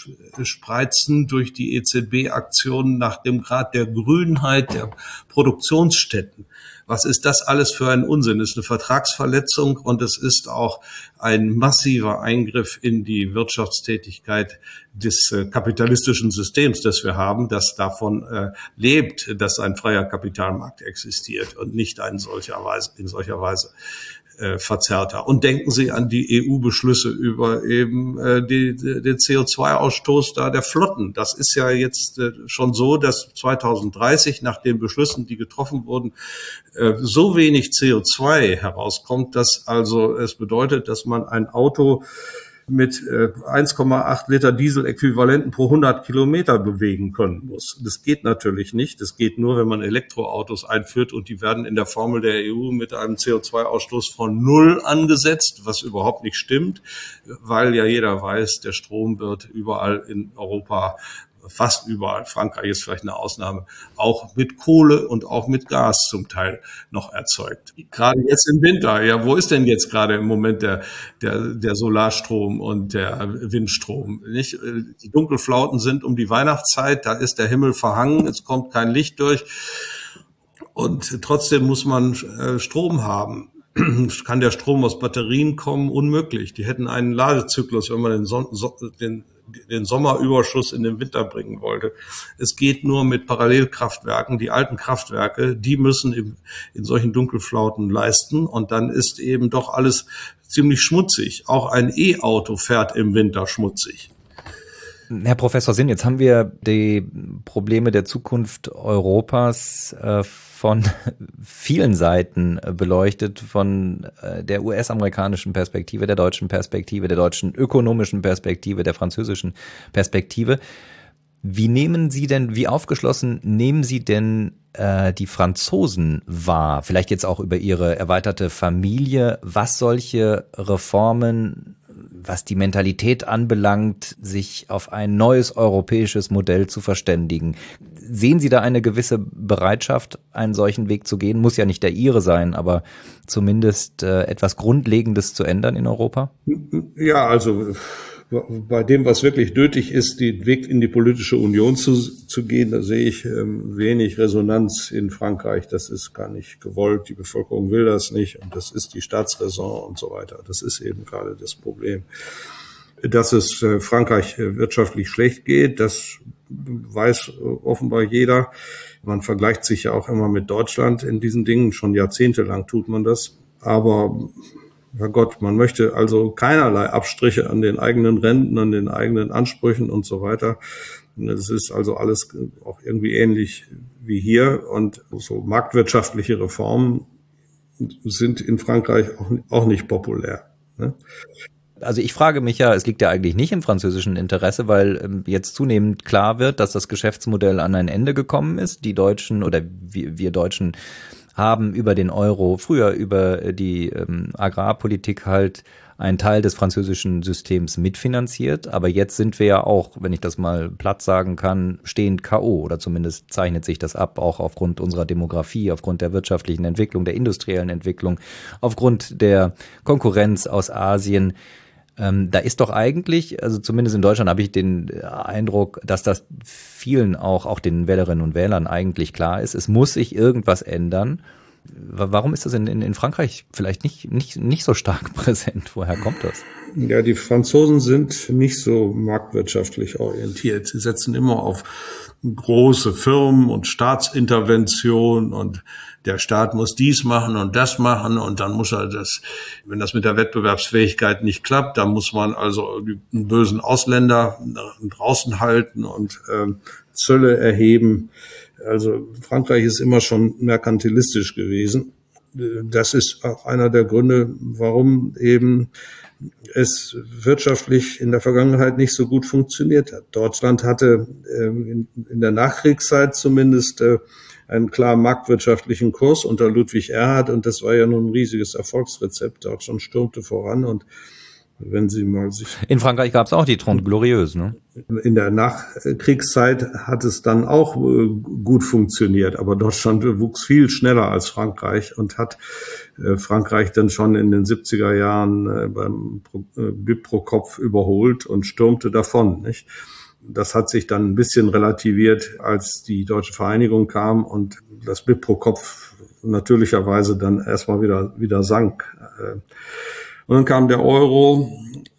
ausspreizen durch die EZB-Aktionen nach dem Grad der Grünheit der Produktionsstätten. Was ist das alles für ein Unsinn? Es ist eine Vertragsverletzung und es ist auch ein massiver Eingriff in die Wirtschaftstätigkeit des kapitalistischen Systems, das wir haben, das davon lebt, dass ein freier Kapitalmarkt existiert und nicht in solcher Weise verzerrter. Und denken Sie an die EU-Beschlüsse über eben den CO2-Ausstoß der Flotten. Das ist ja jetzt schon so, dass 2030 nach den Beschlüssen, die getroffen wurden, so wenig CO2 herauskommt, dass also es bedeutet, dass man ein Auto mit 1,8 Liter Diesel-Äquivalenten pro 100 Kilometer bewegen können muss. Das geht natürlich nicht. Das geht nur, wenn man Elektroautos einführt und die werden in der Formel der EU mit einem CO2-Ausstoß von 0 angesetzt, was überhaupt nicht stimmt, weil ja jeder weiß, der Strom wird überall in Europa, fast überall, Frankreich ist vielleicht eine Ausnahme, auch mit Kohle und auch mit Gas zum Teil noch erzeugt. Gerade jetzt im Winter, ja, wo ist denn jetzt gerade im Moment der Solarstrom und der Windstrom? Nicht? Die Dunkelflauten sind um die Weihnachtszeit, da ist der Himmel verhangen, es kommt kein Licht durch und trotzdem muss man Strom haben. kann der Strom aus Batterien kommen? Unmöglich. Die hätten einen Ladezyklus, wenn man den Sommerüberschuss in den Winter bringen wollte. Es geht nur mit Parallelkraftwerken. Die alten Kraftwerke, die müssen in solchen Dunkelflauten leisten. Und dann ist eben doch alles ziemlich schmutzig. Auch ein E-Auto fährt im Winter schmutzig. Herr Professor Sinn, jetzt haben wir die Probleme der Zukunft Europas von vielen Seiten beleuchtet, von der US-amerikanischen Perspektive, der deutschen Perspektive, der deutschen ökonomischen Perspektive, der französischen Perspektive. Wie aufgeschlossen nehmen Sie denn die Franzosen wahr? Vielleicht jetzt auch über Ihre erweiterte Familie, was solche Reformen, was die Mentalität anbelangt, sich auf ein neues europäisches Modell zu verständigen. Sehen Sie da eine gewisse Bereitschaft, einen solchen Weg zu gehen? Muss ja nicht der Ihre sein, aber zumindest etwas Grundlegendes zu ändern in Europa? Ja, also bei dem, was wirklich nötig ist, den Weg in die politische Union zu gehen, da sehe ich wenig Resonanz in Frankreich. Das ist gar nicht gewollt. Die Bevölkerung will das nicht. Und das ist die Staatsräson und so weiter. Das ist eben gerade das Problem. Dass es Frankreich wirtschaftlich schlecht geht, das weiß offenbar jeder. Man vergleicht sich ja auch immer mit Deutschland in diesen Dingen. Schon jahrzehntelang tut man das. Aber Herrgott, man möchte also keinerlei Abstriche an den eigenen Renten, an den eigenen Ansprüchen und so weiter. Das ist also alles auch irgendwie ähnlich wie hier. Und so marktwirtschaftliche Reformen sind in Frankreich auch nicht populär, ne? Also ich frage mich ja, es liegt ja eigentlich nicht im französischen Interesse, weil jetzt zunehmend klar wird, dass das Geschäftsmodell an ein Ende gekommen ist. Die Deutschen oder wir Deutschen haben über den Euro, früher über die Agrarpolitik halt einen Teil des französischen Systems mitfinanziert. Aber jetzt sind wir ja auch, wenn ich das mal platt sagen kann, stehend K.O. oder zumindest zeichnet sich das ab, auch aufgrund unserer Demografie, aufgrund der wirtschaftlichen Entwicklung, der industriellen Entwicklung, aufgrund der Konkurrenz aus Asien. Da ist doch eigentlich, also zumindest in Deutschland habe ich den Eindruck, dass das vielen auch den Wählerinnen und Wählern eigentlich klar ist. Es muss sich irgendwas ändern. Warum ist das in Frankreich vielleicht nicht so stark präsent? Woher kommt das? Ja, die Franzosen sind nicht so marktwirtschaftlich orientiert. Sie setzen immer auf große Firmen und Staatsintervention und der Staat muss dies machen und das machen und dann muss er das, wenn das mit der Wettbewerbsfähigkeit nicht klappt, dann muss man also die bösen Ausländer draußen halten und Zölle erheben. Also Frankreich ist immer schon merkantilistisch gewesen. Das ist auch einer der Gründe, warum eben es wirtschaftlich in der Vergangenheit nicht so gut funktioniert hat. Deutschland hatte in der Nachkriegszeit zumindest einen klar marktwirtschaftlichen Kurs unter Ludwig Erhard und das war ja nun ein riesiges Erfolgsrezept. Deutschland stürmte voran und wenn Sie mal sich... In Frankreich gab es auch die Trente Glorieuse, ne? In der Nachkriegszeit hat es dann auch gut funktioniert, aber Deutschland wuchs viel schneller als Frankreich und hat Frankreich dann schon in den 70er Jahren beim BIP pro Kopf überholt und stürmte davon, nicht? Das hat sich dann ein bisschen relativiert, als die Deutsche Vereinigung kam und das BIP pro Kopf natürlicherweise dann erstmal wieder sank. Und dann kam der Euro,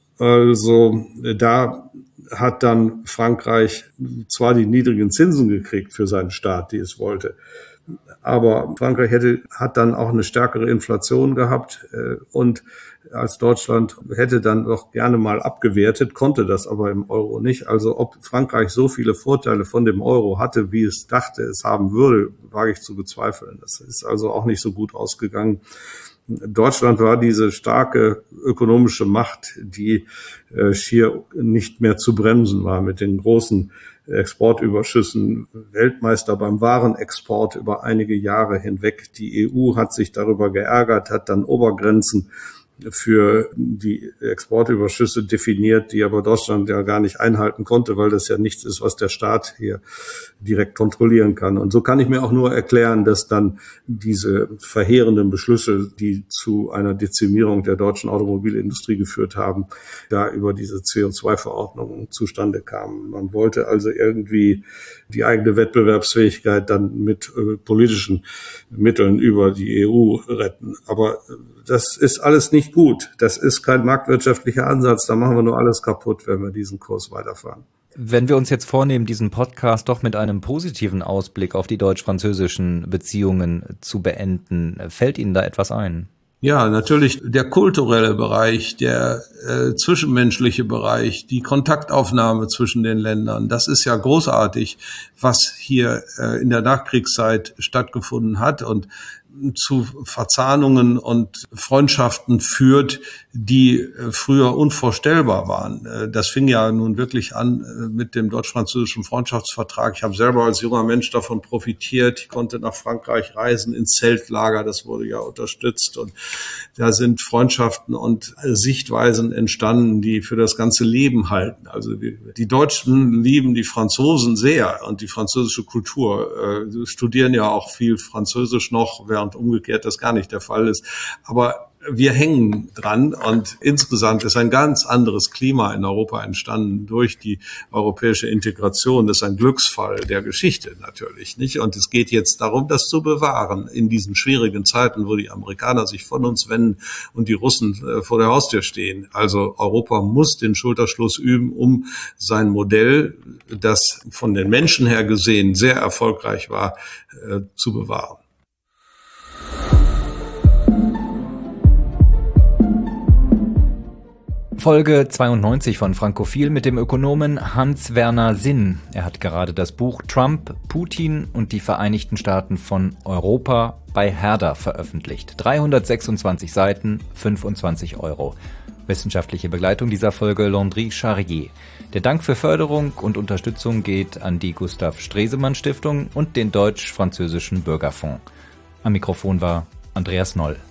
also da hat dann Frankreich zwar die niedrigen Zinsen gekriegt für seinen Staat, die es wollte, aber Frankreich hat dann auch eine stärkere Inflation gehabt und als Deutschland hätte dann doch gerne mal abgewertet, konnte das aber im Euro nicht. Also ob Frankreich so viele Vorteile von dem Euro hatte, wie es dachte, es haben würde, wage ich zu bezweifeln. Das ist also auch nicht so gut ausgegangen. Deutschland war diese starke ökonomische Macht, die schier nicht mehr zu bremsen war mit den großen Exportüberschüssen, Weltmeister beim Warenexport über einige Jahre hinweg. Die EU hat sich darüber geärgert, hat dann Obergrenzen für die Exportüberschüsse definiert, die aber Deutschland ja gar nicht einhalten konnte, weil das ja nichts ist, was der Staat hier direkt kontrollieren kann. Und so kann ich mir auch nur erklären, dass dann diese verheerenden Beschlüsse, die zu einer Dezimierung der deutschen Automobilindustrie geführt haben, da über diese CO2-Verordnung zustande kamen. Man wollte also irgendwie die eigene Wettbewerbsfähigkeit dann mit politischen Mitteln über die EU retten. Aber das ist alles nicht gut. Das ist kein marktwirtschaftlicher Ansatz. Da machen wir nur alles kaputt, wenn wir diesen Kurs weiterfahren. Wenn wir uns jetzt vornehmen, diesen Podcast doch mit einem positiven Ausblick auf die deutsch-französischen Beziehungen zu beenden, fällt Ihnen da etwas ein? Ja, natürlich der kulturelle Bereich, der zwischenmenschliche Bereich, die Kontaktaufnahme zwischen den Ländern. Das ist ja großartig, was hier in der Nachkriegszeit stattgefunden hat und zu Verzahnungen und Freundschaften führt, die früher unvorstellbar waren. Das fing ja nun wirklich an mit dem deutsch-französischen Freundschaftsvertrag. Ich habe selber als junger Mensch davon profitiert. Ich konnte nach Frankreich reisen, ins Zeltlager, das wurde ja unterstützt. Und da sind Freundschaften und Sichtweisen entstanden, die für das ganze Leben halten. Also die Deutschen lieben die Franzosen sehr und die französische Kultur. Studieren ja auch viel Französisch noch, während umgekehrt das gar nicht der Fall ist. Aber wir hängen dran und insgesamt ist ein ganz anderes Klima in Europa entstanden durch die europäische Integration. Das ist ein Glücksfall der Geschichte natürlich, nicht? Und es geht jetzt darum, das zu bewahren in diesen schwierigen Zeiten, wo die Amerikaner sich von uns wenden und die Russen vor der Haustür stehen. Also Europa muss den Schulterschluss üben, um sein Modell, das von den Menschen her gesehen sehr erfolgreich war, zu bewahren. Folge 92 von Frankophil mit dem Ökonomen Hans-Werner Sinn. Er hat gerade das Buch Trump, Putin und die Vereinigten Staaten von Europa bei Herder veröffentlicht. 326 Seiten, 25 €. Wissenschaftliche Begleitung dieser Folge Landry Charrier. Der Dank für Förderung und Unterstützung geht an die Gustav Stresemann Stiftung und den Deutsch-Französischen Bürgerfonds. Am Mikrofon war Andreas Noll.